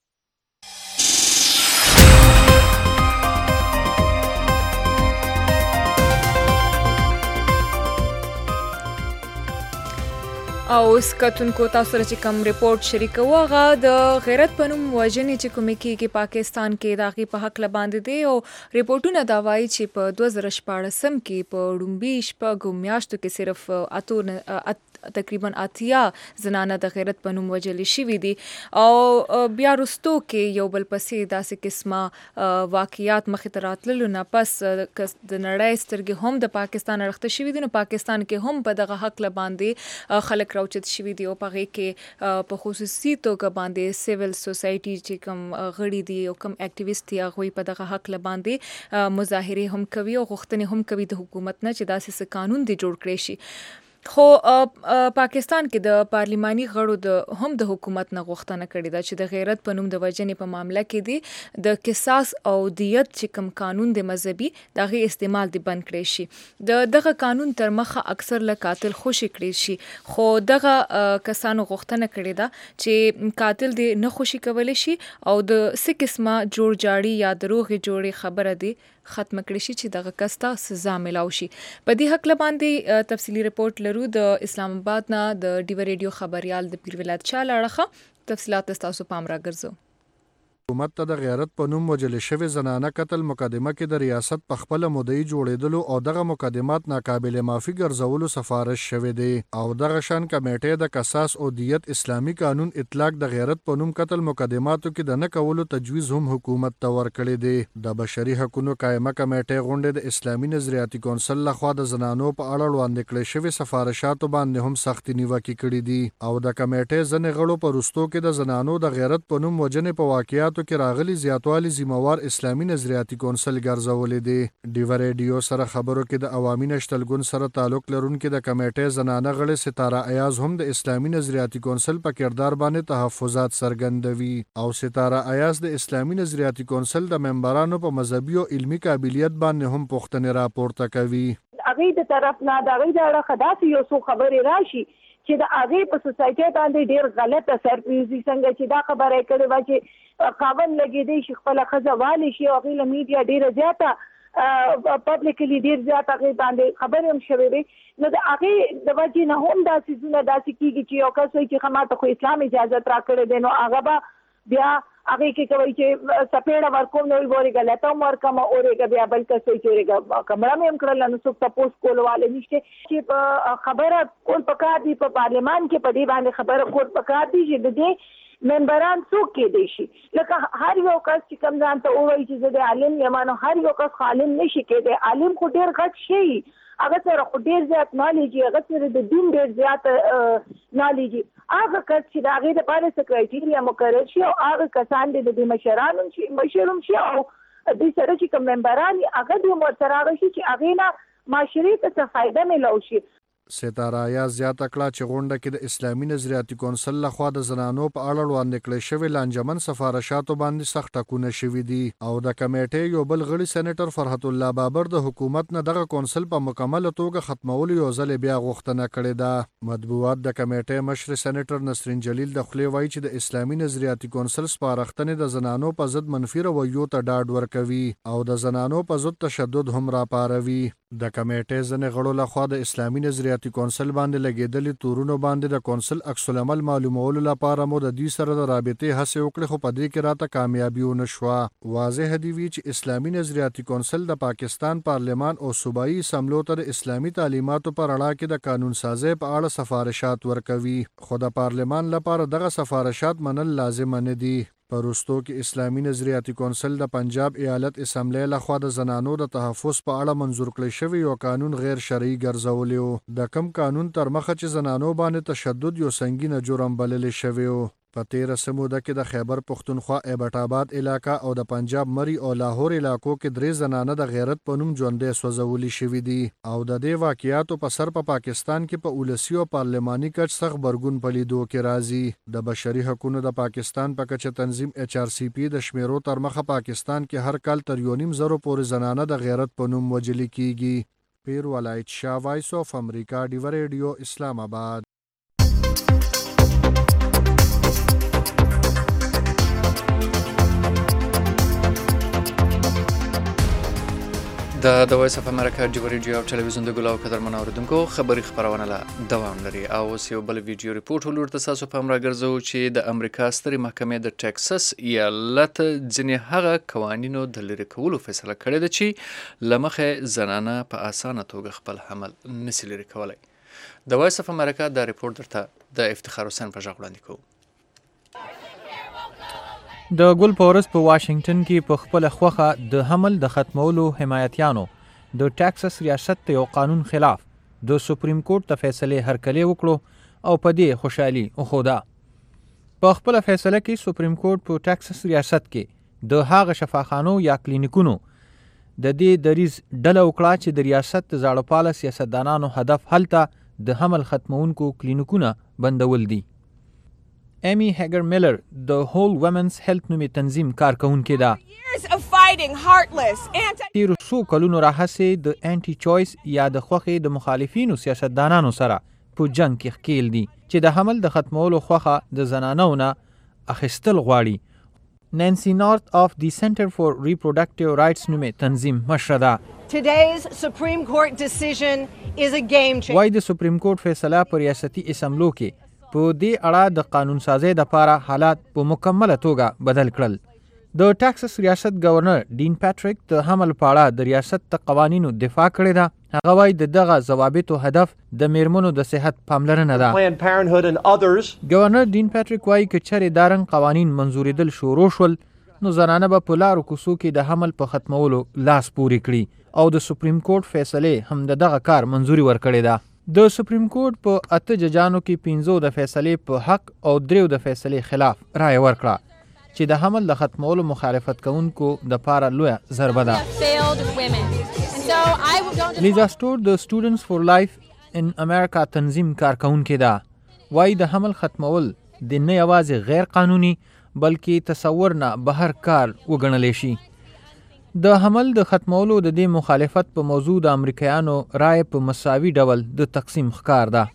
او اوس کتونکو تاسو سره چې کوم ریپورت شریکو هغه د غیرت په نوم وژنې چې کومې کېږي پاکستان کې د هغې په حق باندې دی، او ریپورټونه دا وایي چې په 2014 کې په ړومبي شپږو میاشتو کې صرف تقریبا 80 زنانه د غیرت په نوم وژلې شوي دي، او بیا وروستو کې یو بل پسې داسې قسمه واقعیات مخې ته راتللو نه پس د نړۍ سترګې هم د پاکستان اړخته شوي دي. نو پاکستان کې هم په دغه حق باندې خلک راوچت شوي دي، او په هغې کې په خصوصي توګه باندې سیول سوسایټي چې کوم غړي دي او کوم اکټیویسټ دي هغوی په دغه حق باندې مظاهرې هم کوي او غوښتنې هم کوي د حکومت نه چې داسې قانون دې جوړ کړی شي. خو پاکستان کې د پارلیماني غړو هم د حکومت نه غوښتنه کړې ده چې د غیرت په نوم د وژنې په معامله کې دی د قصاص او دیت چې کوم قانون د مذهبي د هغې استعمال دی بند کړی شي. دغه قانون تر مخه اکثر له قاتل خوشي کړی شي، خو دغه کسانو غوښتنه کړې ده چې قاتل دی نه خوشي کولی شي او د څه قسمه جوړ جاړي یا دروغې جوړې خبره دی ختم کړی شي چې دغه کس ته سزا ملاو شي. په دې حق باندې تفصیلی ریپورت لرو د اسلام آباد نه د ډیو ریډیو خبريال د پیر ولایت چا لاړه. تفصیلات تاسو پام راګرځو. حکومت ته د غیرت په نوم وجلې شوې زنانه قتل مقدمه کې د ریاست په خپله مدعي جوړېدلو او دغه مقدمات ناقابل معافي ګرځولو سفارش شوی دی، او دغه شان کمیټې د قصاص او دیت اسلامي قانون اطلاق د غیرت په نوم قتل مقدماتو کې د نه کولو تجویز هم حکومت ته ورکړی دی. د بشري حقوقو قائمه کمیټې غونډې د اسلامي نظریاتي کونسل لخوا د زنانو په اړه وړاندې کړې شوې سفارشاتو باندې هم سختي نیوکې کړې دي، او د کمیټې ځینې غړو په وروستو کې د زنانو د غیرت په نوم وژنې په واقعاتو کې راغلي زیاتوالی ذمہوار اسلامي نظریاتي کونسل ګرځولې دي. ډیو ریډیو سره خبرو کې د عوامي نشتلګون سره تعلق لرونکي د کمیټې زنانه غړي ستاره ایاز هم د اسلامي نظریاتي کونسل په کردار باندې تحفظات څرګندوي، او ستاره ایاز د اسلامي نظریاتي کونسل د ممبرانو په مذهبي او علمي قابلیت باندې هم پوښتنې راپورته کوي. هغه د طرف نه د هغه د خداسي یو څو خبرې راشي چې د هغه په سوسایټي باندې ډیر غلط اثر پیږي، څنګه چې دا خبره کړې و چې قاون لګیدي شي خپل خزوالي شي او غیله میډیا ډیر زیاته پبلکلی ډیر زیاته هغه باندې خبرې هم شوې وي. نو د هغه د وجې نه هم داسې ځونه داسې کېږي چې یو کس وایي چې خماته خو اسلام اجازت راکړی دی، نو هغه به بیا هغه کې کوي چې سپېړه ورکوم نو وګوري غلطه ورکم اورېګه بیا بل کس وایي چې اورېګه کمره مې هم کړل نو څوک تپوس کولواله نشته چې خبره کول پکار دي په پارلمان کې په دې باندې خبره کول پکار دي چې د دې ممبران څوک کېدی شي. لکه هر یو کس چې کوم ځان ته ووایي چې زه د عالم یم، نو هر یو کس عالم نشي کېدی. عالم خو ډېر غټ شي، هغه سره خو ډېر زیات نالج وي، هغه سره د دین ډېر زیات نالج وي. هغه کس چې د هغې دپاره څه کرایټیریا مقرر شي او هغه کسان د دې مشر هم شي او دوی سره چې کوم ممبران وي هغه دوی هم ورسره هغه شي چې هغې نه معاشرې ته څه فایده میلاو شي. ستاره یا زیاته کړه چې غونډه کې د اسلامي نظریاتي کونسل لخوا د زنانو په اړه وړاندې کړې شوې لانجمن سفارشاتو باندې سخت ټکونه شوي دي او د کمیټې یو بل غړي سېنیټر فرحت الله بابر د حکومت نه دغه کونسل په مکمل توګه ختمولو یو ځل بیا غوښتنه کړې ده. مطبوعات د کمیټې مشر سېنیټر نسرین جلیل د خولې وایي چې د اسلامي نظریاتي کونسل سپارښتنې د زنانو په ضد منفي رویو ته ډاډ ورکوي او د زنانو په ضد تشدد هم راپاروي. د کمیټې ځینې غړو لخوا د اسلامي نظریاتي کونسل باندې لګېدلي تورونو باندې د کونسل عکس العمل معلومولو لپاره مو د دوی سره د رابطې هڅې وکړې خو په دې کې راته کامیابي ونه شوه. واضح دی وی چې اسلامي نظریاتي کونسل د پاکستان پارلمان او صوبایي اسمبلو ته د اسلامي تعلیماتو پر اړه کې د قانون سازۍ په اړه سفارشات ورکوي خو د پارلمان لپاره دغه سفارشات منل لازم نه دي. په وروستو کې اسلامي نظریاتي کونسل د پنجاب ایالت اسمبلی لخوا د زنانو د تحفظ په اړه منظور کړی شوی یو قانون غیر شرعي ګرځولی و. د کم قانون تر مخه چې زنانو باندې تشدد یو سنگینه جرم بللی شوی و. په تیره سموده کې د خیبر پښتونخوا ایبټ آباد علاقه او د پنجاب مری او لاهور علاقو کې 3 زنانه د غیرت په نوم ژوندۍ سوځولي شوي دي او د دې واقعیاتو په سر په پاکستان کې په ولسی او پارلماني کچ سخت غبرګون په لیدو کې راځي. د بشري حقوقو د پاکستان په کچه تنظیم HRCP د شمیرو تر مخه پاکستان کې هر کال تر 1.5 زرو پورې زنانه د غیرت په نوم وژل کیږي. پیر ولایت شاه وایس اف امریکا ډیو ریډیو اسلام آباد. د وایس اف امریکا ډیو ریډیو او ټلویزیون د ګلاو قدرمن اوریدونکو خبري خبرونه لا دوام لري او اوس یو بل ویډیو ریپورت ولورته تاسو په امر ګرځو چې د امریکا سترې محکمې د ټکساس ایالت ځینې هغه قوانینو د لرې کولو فیصله کړې ده چې لمخه زنانه په اسانه توګه خپل حمل نشي لري کولای. د وایس اف امریکا د ریپورت درته د افتخار حسین په ژغ وړاندې کوو. د ګل پورس په واشنگټن کې په خپل خوخه د حمل د ختمولو حمایتیانو د ټکساس ریاست ته یو قانون خلاف د سپریم کورټ ته فیصله هرکلی وکړو او په دې خوشحالي وښوده. په خپل فیصله کې سپریم کورټ په ټکساس ریاست کې د هغه شفاخانو یا کلینیکونو د دې دریز ډله وکړه چې د ریاست د زاړهپاله سیاستدانانو هدف هلته د حمل ختمونکو کلینیکونه بندول دي. ایمی هیگر میلر د هول وومنز هیلث نومي تنظیم کارکونکې ده. تیرو څو کلونو راهیسې د انټي چویس یا د خوښې د مخالفینو سیاستدانانو سره په جنګ کې ښکیل دي چې د حمل د ختمولو خوښه د زنانو نه اخیستل غواړي. نانسی نارت اف دی سنټر فور ریپروډکټیو رایټس نومي تنظیم مشره ده. وایي د سپریم کورټ فیصله په ریاستي اسمبلو کې په دې اړه د قانون سازۍ لپاره حالات په مکمله توګه بدل کړل. د ټکساس ریاست گورنر ډین پیټریک د حمل په اړه د ریاست د قوانینو دفاع کړې ده. هغه وایي د دغه ضوابطو هدف د میرمنو د صحت پاملرنه ده. گورنر ډین پیټریک وایي که چېرې دا رنګ قوانین منظورېدل شروع شول نو زنانه به په لارو کوڅو کې د حمل په ختمولو لاس پورې کړي او د سپریم کورټ فیصلې هم د دغه کار منظوري ورکړې ده. د سپریم کورټ په 8 ججانو کې 5 د فیصلې په حق او 3 د فیصلې خلاف رائے ورکړه چې د حمل د ختمولو مخالفت کوونکو د پاره لویه ضربه ده. لیزا سټور د سټوډنټس فور لایف ان امریکا تنظیم کارکونکې ده. وایي د حمل ختمول د نه یوازې غیر قانوني بلکې تصور نه بهر کار وګڼلی شي. د حمل د ختمولو د دې مخالفت په موضوع د امریکایانو رائے په مساوي ډول د تقسیم ښکار ده.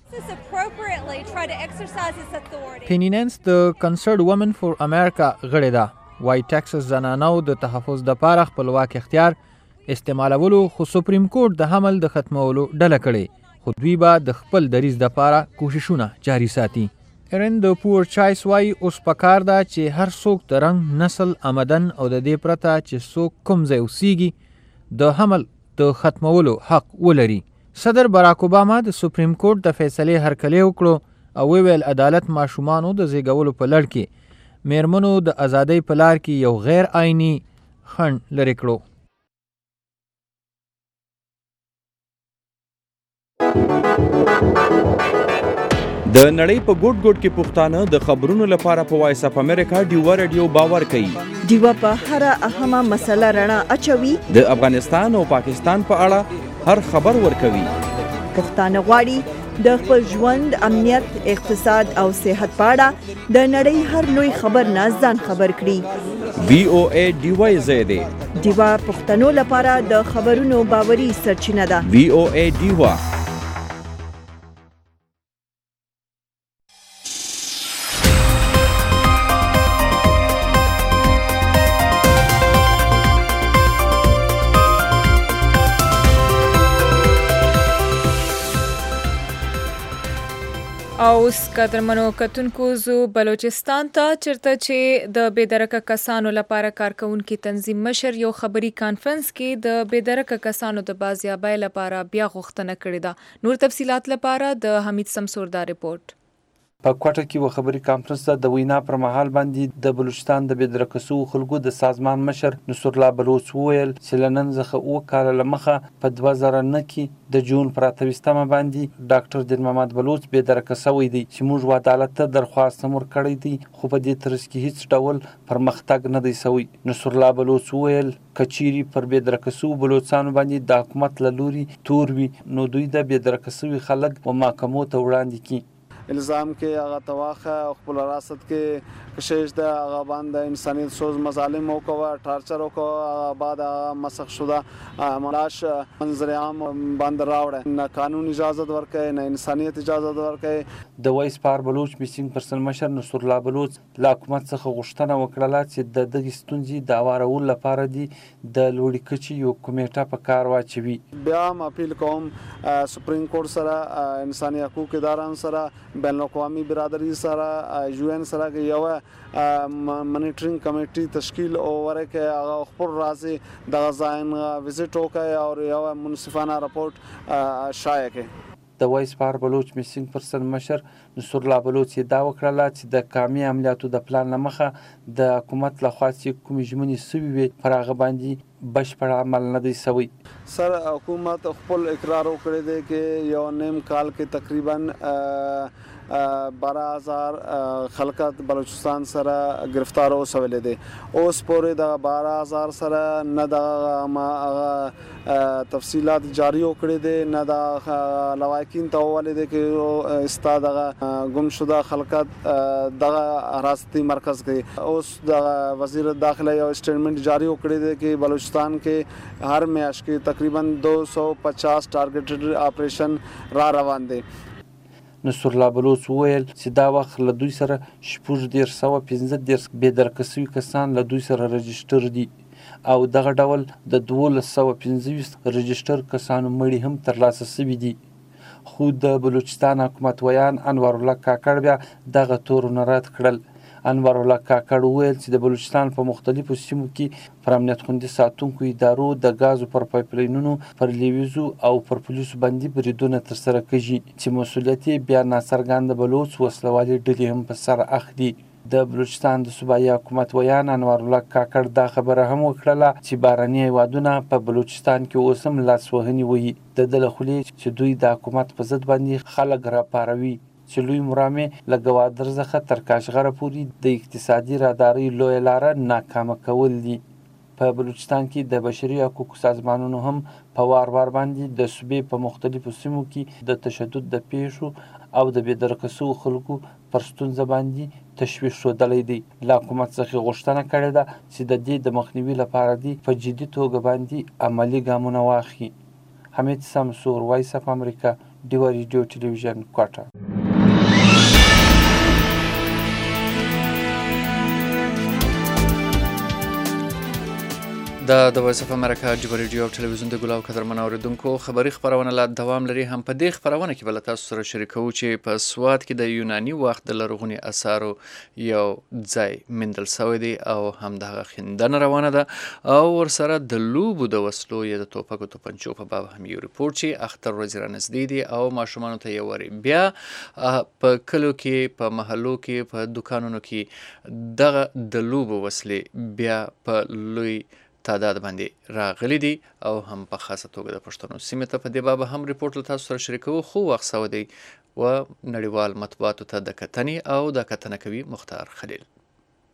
پینی نینس د کنسرډ وومن فور امریکا غړې ده. وایي ټکساس زنانو د تحفظ دپاره خپلواک اختیار استعمالولو خو سپریم کورټ د حمل د ختمولو ډله کړې خو دوی به د خپل دریځ دپاره کوششونه جاري ساتي. ایرن د پور چایس وایي اوس پکار ده چې هر څوک د رنګ، نسل، آمدن او د دې پرته چې څوک کوم ځای اوسیږي د حمل د ختمولو حق ولري. صدر براک اوباما د سپریم کورټ د فیصلې هرکلی وکړو او ویل عدالت ماشومانو د زیږولو په لړ کې میرمنو د ازادۍ په لار کې یو غیر آئیني خنډ لرې کړو. د نړۍ په ګوټ ګوټ کې پښتانه د خبرونو لپاره په وایس اف امریکا ډیو ریډیو باور کوي. ډیو په هر اهمه مسله رڼا اچوي. د افغانستان او پاکستان په اړه هر خبر ورکوي. پښتانه غواړي د خپل ژوند، امنیت، اقتصاد او صحت په اړه د نړۍ هر لوی خبر نه ځان خبر کړي. VOA ډیوای زیاده ډیوا پښتنو لپاره د خبرونو باوري سرچینه ده. VOA ډیوا. او اوس قدرمنو کتونکو زو بلوچستان ته چرته چې د بېدرکه کسانو لپاره کارکونکي تنظیم مشر یو خبري کانفرنس کې د بېدرکه کسانو د بازیابۍ لپاره بیا غوښتنه کړې ده. نور تفصيلات لپاره د حمید سمسور دا رپورت. په کوټه کې و خبري کانفرنس ته د وینا پر مهال باندې د بلوچستان د بېدرکسو خلکو د سازمان مشر نصر الله بلوچ وویل چې له نن څخه اوه کاله له مخه په 2009 کې د جون پر 28 باندې ډاکټر دین محمد بلوچ بېدرکه شوی دی چې موږ عدالت ته درخواست هم ورکړی دی خو په دې ترڅ کې هیڅ ډول پرمختګ نه دی شوی. نصر الله بلوچ وویل کچيري پر بېدرکسو بلوچستان باندې د حکومت له لوري تور وي نو دوی د بېدرکسو خلک و محکمو ته وړاندې کړي. الزام کې هغه تواخه خپل راست کې کشش د هغه باندې انسانیت سوز مظالم او کو ټارچر او کو بعد مسخ شده ملاش منظر عام باندې راوړل نه قانون اجازه ورکړي نه انسانیت اجازه ورکړي. د وایس پار بلوچ میسینګ پرسن مشر نصر الله بلوچ له حکومت څخه غوښتنه وکړه چې د دغه ستونزې د اوارول لپاره دی د لوړی کچي یو کمیټه په کار واچوي. بیا م اپیل کوم سپریم کورټ سره انساني حقوق اداران سره بین الاقوامی برادری سره UN سره یو مانیټرینګ کمیټي تشکیل او ورکه هغه خپل راځي د ځاین وزټ وکړي او یو منصفانه راپورټ شایع کړي. د وایس پار بلوچ میسینګ پرسن مشر نصر الله بلوچ دا وکړه چې د کامي عملیاتو د پلان لمخه د حکومت لخوا چې کومې ژمنې سوي وي پر هغه باندې بشپړ عمل نه دی شوی. سر حکومت خپل اقرار وکړی دی چې یو نیم کال کې تقریبا 12000 خلک بلوچستان سره گرفتار اوسول دي. اوس پورې د 12000 سره نه د تفصيلات جاری وکړي دي نه د لواحقین ته ولې دي چې استاد گم شده خلک د حراستی مرکز کې اوس د وزیر داخله یو سټیټمنټ جاری وکړي دي چې بلوچستان کې هر میاشت کې تقریبا 250 ټارګټډ اپریشن را روان دي. نصر الله بلوچ وویل چې دا وخت له دوی سره 1515 بېدرکه کسان له دوی سره رجسټر دي او دغه ډول د 1215 رجسټر کسانو مړي هم ترلاسه شوي دي. خو د بلوچستان حکومت ویان انور الله کاکړ بیا دغه تورونه رد کړل. انور الله کاکړ وویل چې د بلوچستان په مختلفو سیمو کې پر امنیت خوندي ساتونکو ادارو د غازو پر پایپلاینونو پر لیویزو او پر پولیسو باندې بریدونه ترسره کوي چې مسؤلیت بیا ناڅرګند بلوچ وسلوالي ډلې هم په سر اخلي. د بلوچستان د صوبایي حکومت ویان انور الله کاکړ دا خبره هم وکړه چې بهرني هیوادونه په بلوچستان کې اوس هم لاسوهنې وهي د ده له خولې چې دوی د حکومت په ضد باندې خلک راپاروي چې لوی مرامې له ګوادر څخه تر کاشغره پورې د اقتصادي رادارۍ لویه لاره ناکامه کول دي. په بلوچستان کې د بشري حقوقو سازمانونو هم په وار باندې د صوبې په مختلفو سیمو کې د تشدد د پیښو او د بېدرکسو خلکو پر ستونزه باندې تشویش ښودلی دی. له حکومت څخه غوښتنه کړې ده چې د دې د مخنیوي لپاره دی په جدي توګه باندې عملي ګامونه واخلي. حمید سمسور، وایس اف امریکا، ډیوا ریډیو ټلویزیون، کوټه. د وایس اف امریکا ډیوا ریډیو او ټلویزیون د ګلاو قدرمن اوریدونکو خبري خبرونه لا دوام لري. هم په دې خبرونه کې بل تاسو سره شریکو چې په سواد کې د یوناني وخت د لرغوني اثارو یو ځای مندل شوی دی او هم دغه خندنه روانه ده او ورسره د لوبو د وسلو یا د توپکو توپنچو په باب هم یو ریپورت چې اختر ورځ رانږدې دی او ماشومانو ته یې وری بیا په کلو کې په محلو کې په دکانونو کې دغه د لوبو وسلې بیا په لوی تعداد باندې راغلي دي او هم په خاصه توګه د پښتنو سیمې ته په دې باب هم ریپورت له تاسو سره شریکوو. خو وخت سوی دی و نړیوال مطبوعاتو ته د کتنې او د کتنه کوي مختار خلیل.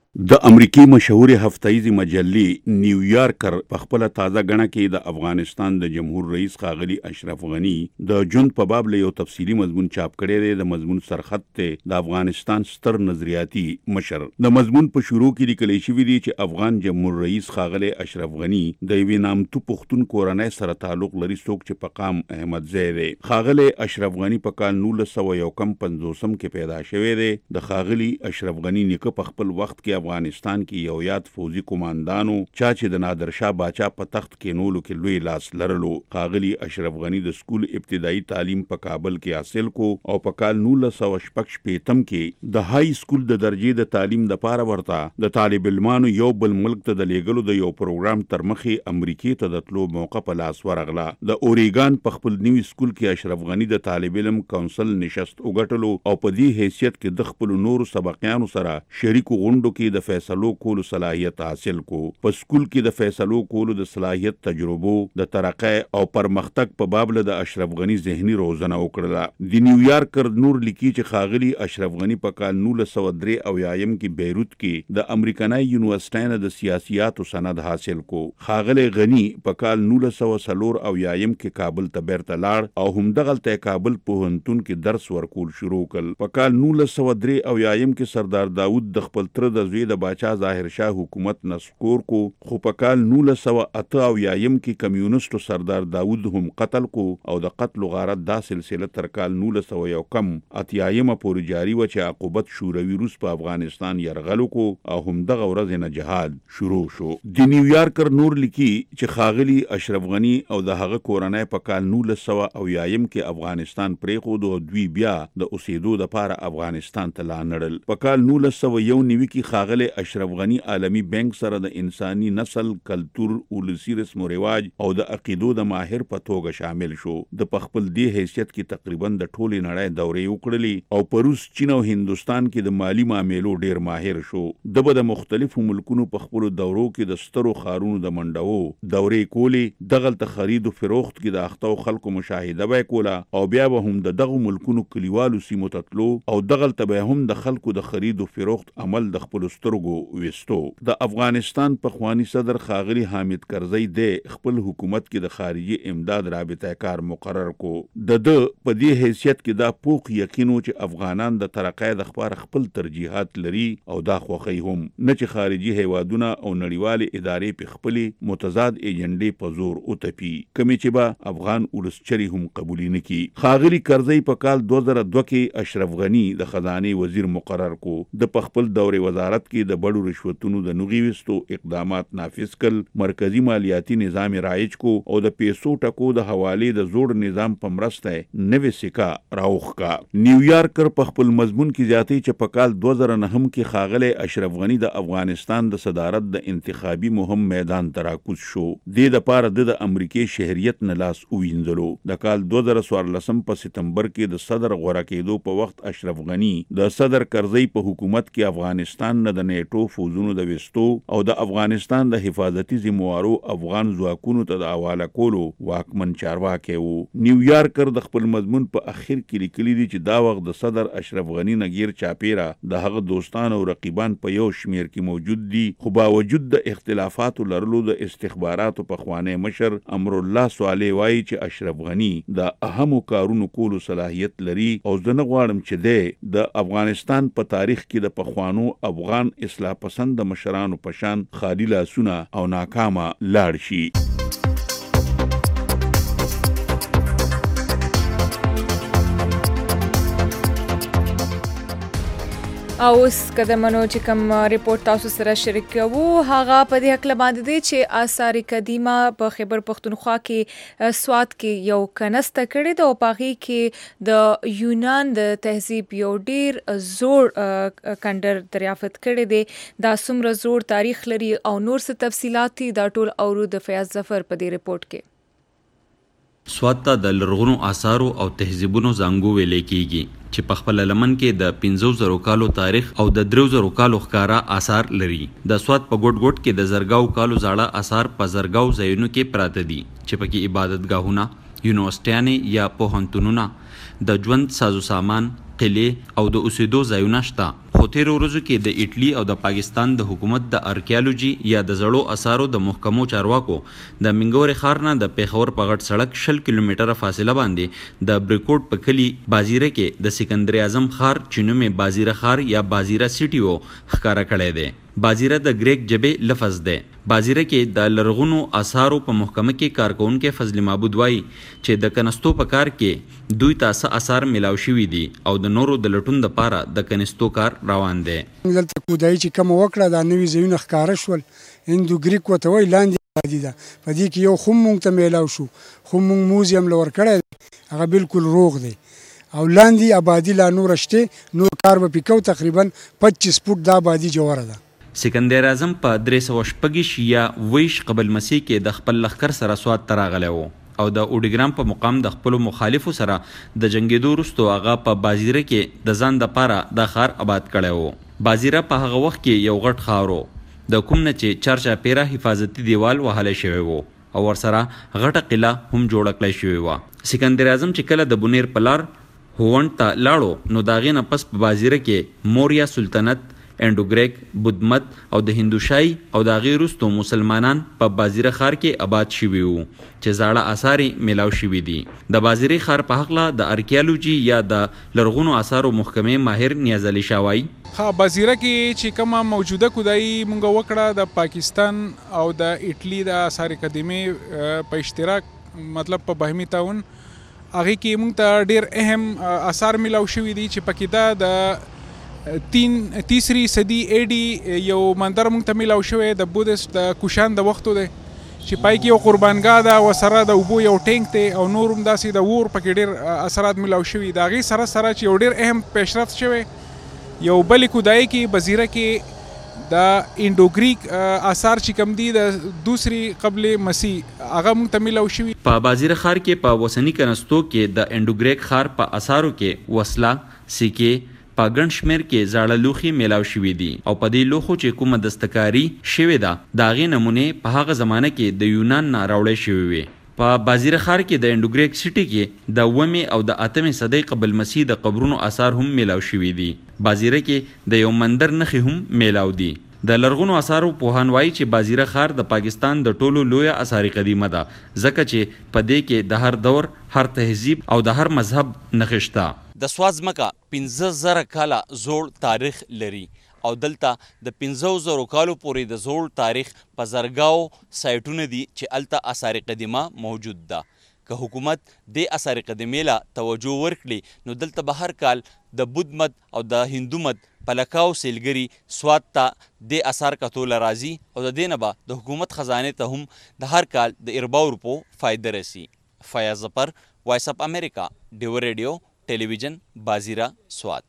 د امریکای مشهور هفتهیزي مجلې نیویارکر په خپل تازه غڼه کې د افغانستان د جمهور رئیس ښاغلي اشرف غنی د ژوند په باب له یو تفصیلی مضمون چاپ کړی دی. د مضمون سرخط ته د افغانستان ستر نظریاتي مشر. د مضمون په شروع کې لیکل شوی دی چې افغان جمهور رئیس ښاغلي اشرف غنی د یوې نامتو پښتون کورنۍ سره تعلق لري څوک چې په قام احمد زی دی. ښاغلي اشرف غنی په کال 1951 کې پیدا شوی دی. د ښاغلي اشرف غنی نیکه په خپل وخت کې افغانستان کې یو یاد فوزي کمانډانو چا چې د نادر شاه باچا په تخت کې نولو کې لوی لاس لرلو. ښاغلي اشرف غنی د سکول ابتدایي تعلیم په کابل کې حاصل کو او په کال 1966 کې د های سکول د درجې د تعلیم لپاره ورته د طالب علمانو یو بل ملک ته د لیږلو د یو پروګرام تر مخې امریکای ته د تلو موقع په لاس ورغله. د اوریګان په خپل نوي سکول کې اشرف غنی د طالب علم کونسل نشست وګټلو او په دې حیثیت کې د خپل نورو سبقیانو سره شریکو غونډو کې د فیصلو کولو صلاحیت حاصل کو. په سکول کې د فیصلو کولو د صلاحیت تجربو د ترقی او پرمختګ په باب له د اشرف غنی ذهني روزنه وکړه. د نیویارکر نور لیکي چې ښاغلي اشرف غنی په کال 1983 کې بیروت کې د امریکایي یونیورسيټۍ نه د سیاسياتو سند حاصل کو. ښاغلي غنی په کال 1984 کې کابل ته بیرته لاړ او همدغلته کابل پوهنتون کې درس ورکول شروع کړ. په کال 1983 کې سردار داود د خپل تر د زوی د باچا ظاهر شاه حکومت نسکور کو، خو په کال 1988 کې کمیونستو سردار داود هم قتل کو او د قتل غارت دا سلسله تر کال 1981 پورې جاری و چې عقوبت شوروي روس په افغانستان یرغل کو او هم دغه ورځ نه جهاد شروع شو. د نیویارکر نور لیکي چې ښاغلي اشرف غنی او د هغه کورنۍ په کال 1980 کې افغانستان پرېښود او دوی بیا د اوسېدو لپاره افغانستان ته لاړل. په کال 1991 کې ښاغلي اشرف غنی عالمی بانک سره د انساني نسل، کلتور، ولسی رسم و رواج او د عقیدو د ماهر په توګه شامل شو. د خپل دې حیثیت کې تقریبا د ټولې نړۍ دورې وکړلې او په روس، چین او هندستان کې د مالی معاملو ډیر ماهر شو. د مختلفو ملکونو په خپل دورو کې د سترو خارونو د منډو دورې کولې. دغلته خرید او فروخت کې د اختو خلکو مشاهده وکوله او بیا به هم دغه ملکونو کلیوالو سیمو ته تلو او دغلته به هم د خلکو د خرید او فروخت عمل د خپل سترګو وستو. د افغانستان پخوانی صدر ښاغلي حامد کرزی د خپل حکومت کې د خارجي امداد رابطه کار مقرر کو. د په دې حیثیت کې دا پوخ یقینو چې افغانان د ترقۍ د خپل خپل ترجیحات لري او دا خوخی هم نه چې خارجي هیوادونه او نړیوالې ادارې په خپل متضاد ایجنډې په زور او تپی کمی چې با افغان ولسچري هم قبول نه کی. ښاغلي کرزی په کال 2002 کې اشرف غنی د خزانه وزیر مقرر کو. د خپل دورې وزارت کې د بڑو رشوتونو د نغوي وستو اقدامات نافذ کړل. مرکزی مالیاتی نظام رایج کو او د پیسو ټکو د حواله د زوړ نظام په مرسته نوې سکا راوخکا. نیویارکر په خپل مضمون کې زیاتی چې په کال 2009 کې ښاغلي اشرف غنی د افغانستان د صدارت د انتخابي مهم میدان تراکوز شو. د پاره د امریکای شهریت نه لاس وینځلو. د کال 2014 په سپتمبر کې د صدر غوړه کېدو په وخت اشرف غنی د صدر کرزی په حکومت کې افغانستان نه د نیټو فوزونو د وستو او د افغانستان د حفاظتي ذمہوارو افغان ځواکونو ته د حواله کولو واکمن چارواکي وو. نیویارکر د خپل مضمون په اخر کې لیکلي دي چې دا وخت د صدر اشرف غنی نګیر چاپیرا د هغه دوستان او رقیبان په یو شمیر کې موجود دي، خو باوجود د اختلافاتو لرلو د استخباراتو په خوانه مشر امر الله صالح وایي چې اشرف غنی د اهمو کارونو کولو صلاحیت لري او زه نه غواړم چې د افغانستان په تاریخ کې د پخوانو افغان اصلاح پسند مشرانو پشان خالی لاسونه او ناکامه لاړ شي. او اوس قدمونو چې کوم ریپورت تاسو سره شریک کوو هغه په دې حق باندې دی چې آثار قدیمه په خیبر پختونخوا کې سوات کې یو کنسته کړي د او پاغي کې د یونان د تهذیب یو ډیر زوړ کندر دریافت کړي دي. دا څومره زوړ تاریخ لري او نور څه تفصيلات دا ټول اورو د فیاض ظفر په دې ریپورت کې. سوات ته د لرغونو آثارو او تهذیبونو زانګو ویل کېږي چې په خپل لمن کې د 1500 کالو تاریخ او د 3000 کالو ښکارا آثار لري. د سوات په ګوټ ګوټ کې د زرګاو کالو زاړه آثار په زرګاو ځایونو کې پراته دي چې پکې عبادتګاهونه، یونیورسيټیانې یا پوهنتونونه، د ژوند سازو سامان، قلعې او د اوسېدو ځایونه شته. خو تیرو ورځو کې د ایټلی او د پاکستان د حکومت د ارکیالوجي یا د زړو اثارو د محکمو چارواکو د منګورې ښار نه د پیښور په غټ سړک 20 کیلومتره فاصله باندې د بریکوټ په کلي بازیره کې د سکندر اعظم ښار چې نوم یې بازیره ښار یا بازیره سیټي و ښکاره کړی دی. بازیره د ګریک ژبې لفظ دی. بازیره کې د لرغونو اثارو په محکمه کې کارکونکي فضل معبود وایي چې د کنستو په کار کې دوی ته څه اثار ملاو شوي دي او د نورو د لټون دپاره د کنستو کار روان دی. دلته کودایي چې کومه وکړه دا نوي ځایونه ښکاره شول. هندو ګریک ورته وایي لاندې آبادي ده. په دې کې یو خم مونږ ته میلاو شو. خم مونږ موزیم له ورکړی دی. هغه بالکل روغ دی او لاندې آبادي لا نور شته. نور کار به پې کوو. تقریبا 25 فوټ دا آبادي جوړه ده. سکندر اعظم په 326 یا 20 قبل مسیح کې د خپل لښکر سره سوات ته راغلی و او د اوډیګرام په مقام د خپلو مخالفو سره د جنګېدو وروستو هغه په بازیره کې د ځان دپاره دا ښار آباد کړی و. بازیره په هغه وخت کې یو غټ ښار و د کوم نه چې چارچاپیره حفاظتي دیوال وهلی شوی و او ورسره غټه قلعه هم جوړه کړی شوې وه. سکندر اعظم چې کله د بونیر په لار هوونډ ته لاړو نو د هغې نه پس په بازیره کې موریا سلطنت، انډوګریک، بودمت او د هندوشاهي او د هغې وروستو مسلمانان په بازیره ښار کې آباد شوي وو چې زاړه اثار یې میلاو شوي دي. د بازیرې ښار په هکله د ارکیالوجي یا د لرغونو اثارو محکمې ماهر نیاز علي شاه وایي بازیره کې چې کومه موجوده کودایي مونږ وکړه د پاکستان او د ایټلی د آثار قدیمې په اشتراک مطلب په باهمي تعاون هغې کې مونږ ته ډېر اهم اثار میلاو شوي دي چې پکې دا د تیسری صدی اے ډي یو منظر مونږ ته میلاو شوی د بودست د کوشان د وختو دی چې پای کې یو قربانګاه ده او سره د اوبو یو ټینک دی او نور هم داسې د اور پکې ډېر اثرات میلاو شوي. د هغې سره سره چې یو ډېر اهم پیشرفت شوی یو بلې کودایي کې بزیره کې د انډوګریک اثار چې کم دي د دوسری قبل مسیح هغه مونږ ته میلاو شوي. په بازیره ښار کې په وسني کنستو کې د انډوګریک ښار په اثارو کې وسله، سکې، په ګڼ شمېر کې زاړه لوښي میلاو شوي دي او په دې لوښو چې کومه دستکاري شوې ده د هغې نمونې په هغه زمانه کې د یونان نه راوړی شوې وې. په بازیره ښار کې د انډوګریک سیټي کې د 9 او د 8 صدۍ قبل مسیح د قبرونو اثار هم میلاو شوي دي. بازیره کې د یو مندر نښې هم میلاو دي. د لرغونو اثارو پوهان وایي چې بازیره ښار د پاکستان د ټولو لویه اثاري قدیمه ده ځکه چې په دې کې د هر دور، هر تهذیب او د هر مذهب نښې شته. د سوات ځمکه 15,000 کاله زوړ تاریخ لري او دلته د 15,000 کالو پورې د زوړ تاریخ په زرګاو سایټونه دي چې هلته اثار قدیمه موجود ده. که حکومت دې اثار قدیمې له توجه ورکړي نو دلته به هر کال د بود مت او د هندو مت په لکاو سیلګري سوات ته دې اثار کتوله راځي او د دې نه به د حکومت خزانې ته هم د هر کال د 4 روپو فایده رسي. فیاض ظفر، وایس اف امریکا، ډیو ریډیو ټلویزیون، بازیره، سوات.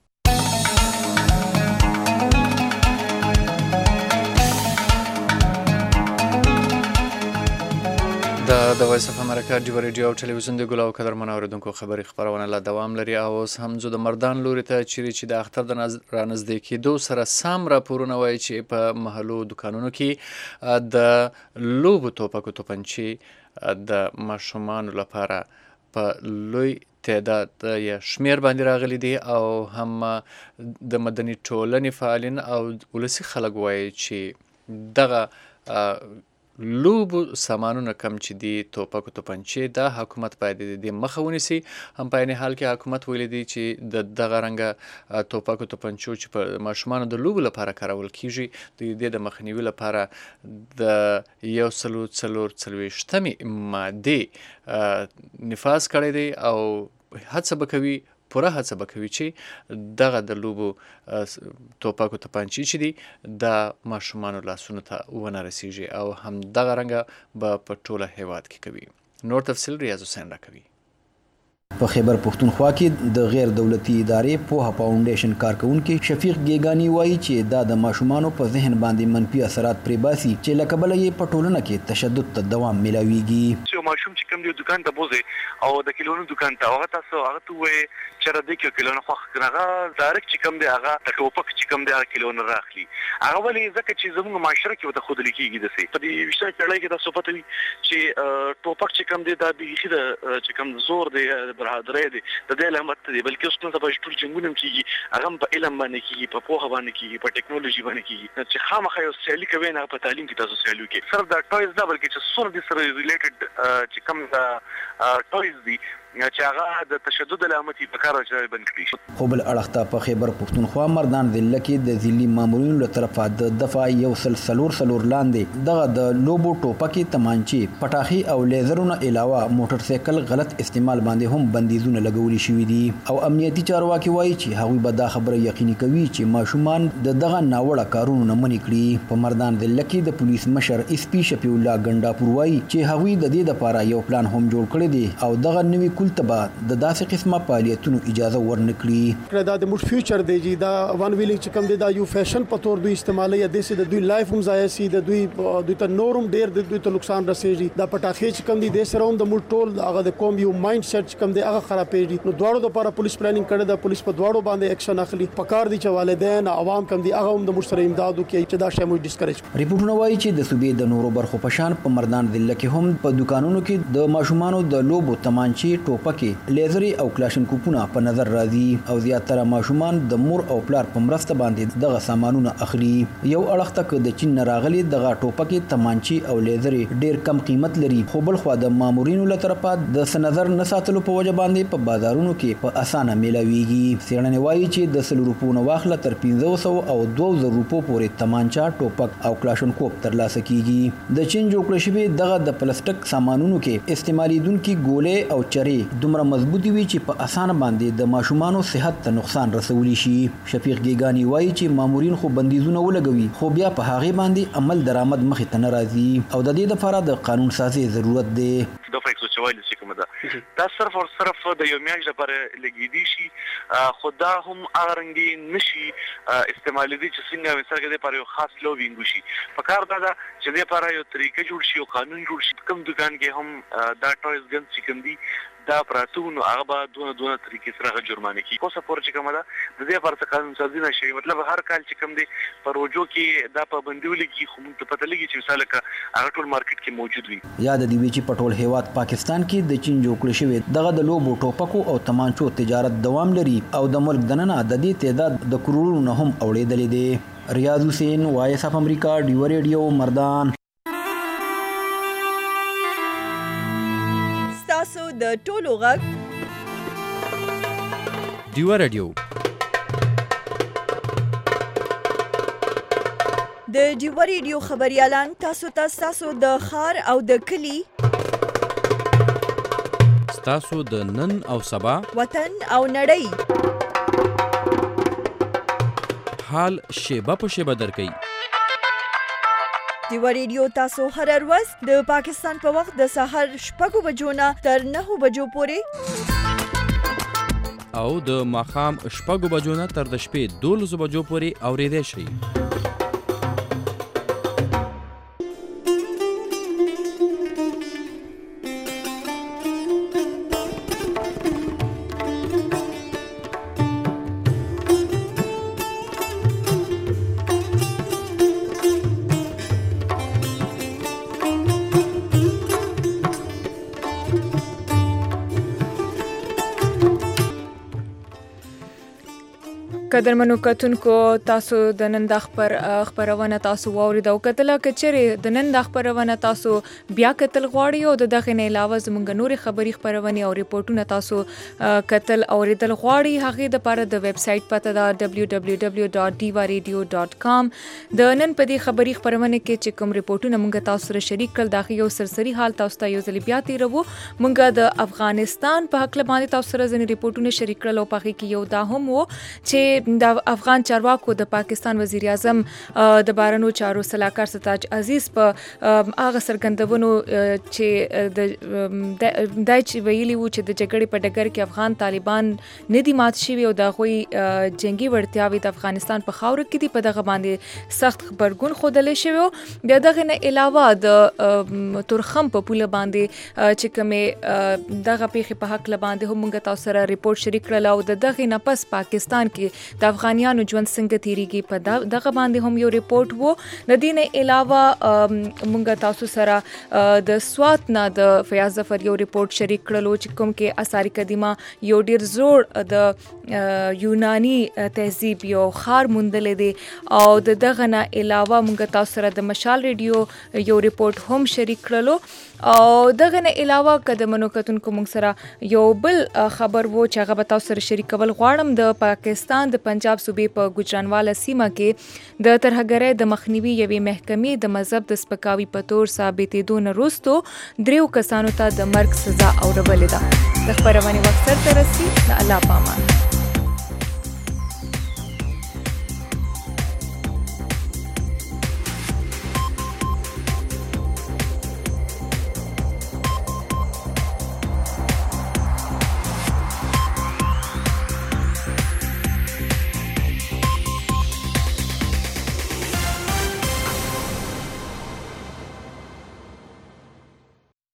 د وایس اف امریکا ډیو ریډیو او ټلویزیون د ګلو قدرمن اوریدونکو خبري خبرونه لا دوام لري او اوس هم زه د مردان لوري ته چې د اختر د رانږدې کېدو سره سم راپورونه وایي چې په محلو دکانونو کې د لوبو توپکو توپنچې د ماشومانو لپاره په لوی تعداد یا شمیر باندې راغلي دي او هم د مدني ټولنې فعالین او ولسي خلک وایي چې دغه لوبو سامانونه کم چې دي توپک او توپنچې دا حکومت باید د مخه ونیسي. هم په عین حال کې حکومت ویلي دی چې د دغه رنګه توپک او توپنچو چې په ماشومانو د لوبو لپاره کارول کیږي د دې د مخنیوي لپاره د 144 مادې نفاذ کړی دی او هڅه به کوي پوره هڅه به کوي چې دغه د لوبو توپک او توپنچې چې دي د ماشومانو لاسونو ته ونه رسیږي او هم دغه رنګه به په ټوله هیواد کې کوي. نور تفصیل ریاض حسین راکوي. په خیبر پښتونخوا کې د غیر دولتي ادارې پوهه فاونډیشن کارکونکي شفیق ګیګانی وایي چې دا د ماشومانو په ذهن باندې منفي اثرات پرې باسي چې له کبله یې په ټولنه کې تشدد ته دوام میلاویږي. یو ماشوم چې کوم دی دکان ته بوزي او د کیلونو دکان ته هغه تاسو هغه ته وایي چر د کیلو نه خوخ هغه ډایرکټ چې کوم دی هغه د ټوپک چې کوم دی هغه کیلو نه راخلي هغه ولې ځکه چې زموږ معاشره کې وته خود لیکيږي د سي په دې وشته کړای کې د صفته وي چې ټوپک چې کوم دی دا بيخي د چې کوم زور دی برادرې دی د دې علامت دی بلکې اوس نو په ټول جنگونه کېږي هغه په علم باندې کېږي په پوهه باندې کېږي په ټیکنالوژي باندې کېږي چې خامخا یو سیالي کوي نه په تعلیم کې تاسو سیالي کوي سره د ټویز دا بلکې چې سره د سره ریلیټډ چې کوم د ټویز دی چې هغه د تشدد علامت په کار راځي بند کړي خو بل اړخته په خیبر پښتونخوا مردان ضلع کې د ذلی مامورینو له طرفه د دفاع یو سلور لاندې دغه د لوبو ټوپکې تمانچې پټاخي او لیزرونو علاوه موټر سایکل غلط استعمال باندې هم بندیزونه لګولي شوي دي او امنیتي چارواکي وایي چې هغوی به دا خبره یقیني کوي چې ماشومان دغه ناوړه کارونو نه منې کړي په مردان ضلع کې د پولیس مشر اس پی شفیع الله ګنډاپور وایي چې هغوی د دې لپاره یو پلان هم جوړ کړی دی او دغه نوي کلتبه د داسې قسمه فعالیتونو اجازه ورنکړي دا د موږ فیوچر دی چې دا وان ویلینګ چې کوم دی دا یو فیشن په تور دوی استعمالي یا د دوی لایف هم ضایع سي د دوی ته نورم ډیر د دوی ته نقصان رسېږي دا پټاخې چې کوم دی د سره هم د موږ ټول هغه د کوم یو مایند سیټ چې کوم دی هغه خرابېږي نو دواړو لپاره پولیس پلانینګ کړی دا پولیس په دواړو باندې اکشن اخلي پکار دي چې والدین عوام کوم دی هغه هم د موږ سره امداد وکړي چې دا شی موږ ډیسکریج ریپورتونه وایي چې د صوبې د نورو برخو په شان په مردان ضلع کې هم په دکانونو کې د ماشومانو د لوبو تمانچې ټوپکې لیزري او کلاشینکوپونه په نظر راځي او زیاتره ماشومان د مور او پلار په مرسته باندې دغه سامانونه اخلي یو اړخ ته د چین راغلي دغه ټوپکې تمانچې او لیزري ډیر کم قیمت لري خو بل خو د مامورینو له طرفه د سنظر نه ساتلو په وجه باندې په بازارونو کې په اسانه میلاویږي څېړنې وایي چې د 100 روپو نه واخله تر 1500 او 2000 روپو پورې تمانچا ټوپک او کلاشینکوپ ترلاسه کیږي د چین جوړ کړی شوی دغه د پلاستیک سامانونو کې استعمالیدونکو ګولې او چرې دومره مضبوطی وي چې په اسانه باندې د ماشومانو صحت ته نقصان رسولی شي شفیق ګیګانی وایي چې مامورین خو بندیزونه ولګوي خو بیا په هغه باندې عمل درآمد مخې ته نه راځي او د دې لپاره د قانون سازي ضرورت دی د فیکس چوال چې کوم دا صرف او صرف د یو میاشت لپاره لګیدي شي خدا هم اغرنګي نشي استعمالي دي چې څنګه مثال کې لپاره یو خاص لوبینګ شي په کار دا چې لپاره یو طریقې جوړ شي او قانون جوړ شي کوم دکان کې هم دا ټویز ګن چې کوم دي دا پراتونو هغه به دونه طریقې سره جرمانه کی کومه پور چې کومه ده د دې پر څه قانون سازي نشي مطلب هر کال چې کوم دي پروژو کې دا پابندي ولګي خو ته پته لګي چې مثال کا هغه ټول مارکیټ کې موجود وي یاد دی چې پټول هیواد پاکستان کې د چین جوړ کړی شوی دغه د لوبو ټوپکو او تمانچو تجارت دوام لري او د ملک دننه د دې تعداد د کروڑونو نه هم اوړېدلې دي ریاض حسین وایس اف امریکا ډیو ریډیو مردان تاسو د ټولو غږ ډیو ریډیو د ډیو ریډیو خبريالان تاسو د خار او د کلی تاسو د نن او سبا وطن او نړۍ حال شیبه په شیبه درکې ډیو ریډیو تاسو هر ورځ د پاکستان په وخت د سحر 6 بجو نه تر 9 بجو پورې او د ماخام 6 بجو نه تر د شپې 12 بجو پورې اوریدئ شئ قدرمنو کتونکو تاسو د نن د خبرونه تاسو واورید او کتل کچره د نن د خبرونه تاسو بیا کتل غواړی او دغه نه علاوه زمونږ نوري خبري خبرونه او ریپورتونه تاسو کتل اوریدل غواړی هغه د پاره د ویب سټ پته دا www.divaradio.com د نن په دې خبري خبرونه کې چې کوم ریپورتونه مونږ تاسو سره شریک کړل دا یو سرسری حال تاسو ته یو ځل بیا تیرو مونږ د افغانستان په حق باندې تاسو سره ځنې ریپورتونه شریک کړل او په کې یو دا هم وو چې د افغان چارواکو د پاکستان وزیر اعظم د بهرنیو چارو سلاکار ستاج عزیز په هغه څرګندونو چې د چې ویلي وو چې د جګړې په ډګر کې افغان طالبان نه دي مات شوي او د هغوی جنگي وړتیاوې د افغانستان په خاوره کې دي، په دغه باندې سخت غبرګون ښودلی شوی و. د دغه نه علاوه د تورخم په پوله باندې چې کومې دغه پیښې په هکله باندې هم موږ تاسو سره ریپورټ شریک کړل او د دغې نه پس پاکستان کې د افغانیانو ژوند څنګه تیریږي په دغه باندې هم یو ریپورټ وو. د دې نه علاوه موږ تاسو سره د سوات نه د فیاض ظفر یو ریپورټ شریک کړلو چې کوم کې آثار قدیمه یو ډیر زوړ د یونانی تهذیب یو ښار موندلی دی او د دغه نه علاوه موږ تاسو سره د مشال ریډیو یو ریپورټ هم شریک کړلو او دغه نه علاوه که د منو کتونکو موږ سره یو بل خبر وو چې هغه به تاسو سره شریکول غواړم. د پاکستان د پنجاب صوبې په ګوجرانواله سیمه کې د ترهګرۍ د مخنیوي یوې محکمې د مذهب د سپکاوي په تور ثابتېدو نه وروستو 3 کسانو ته د مرګ سزا اورولې ده. د خپرونې وخت سرته رسي. د الله په امان.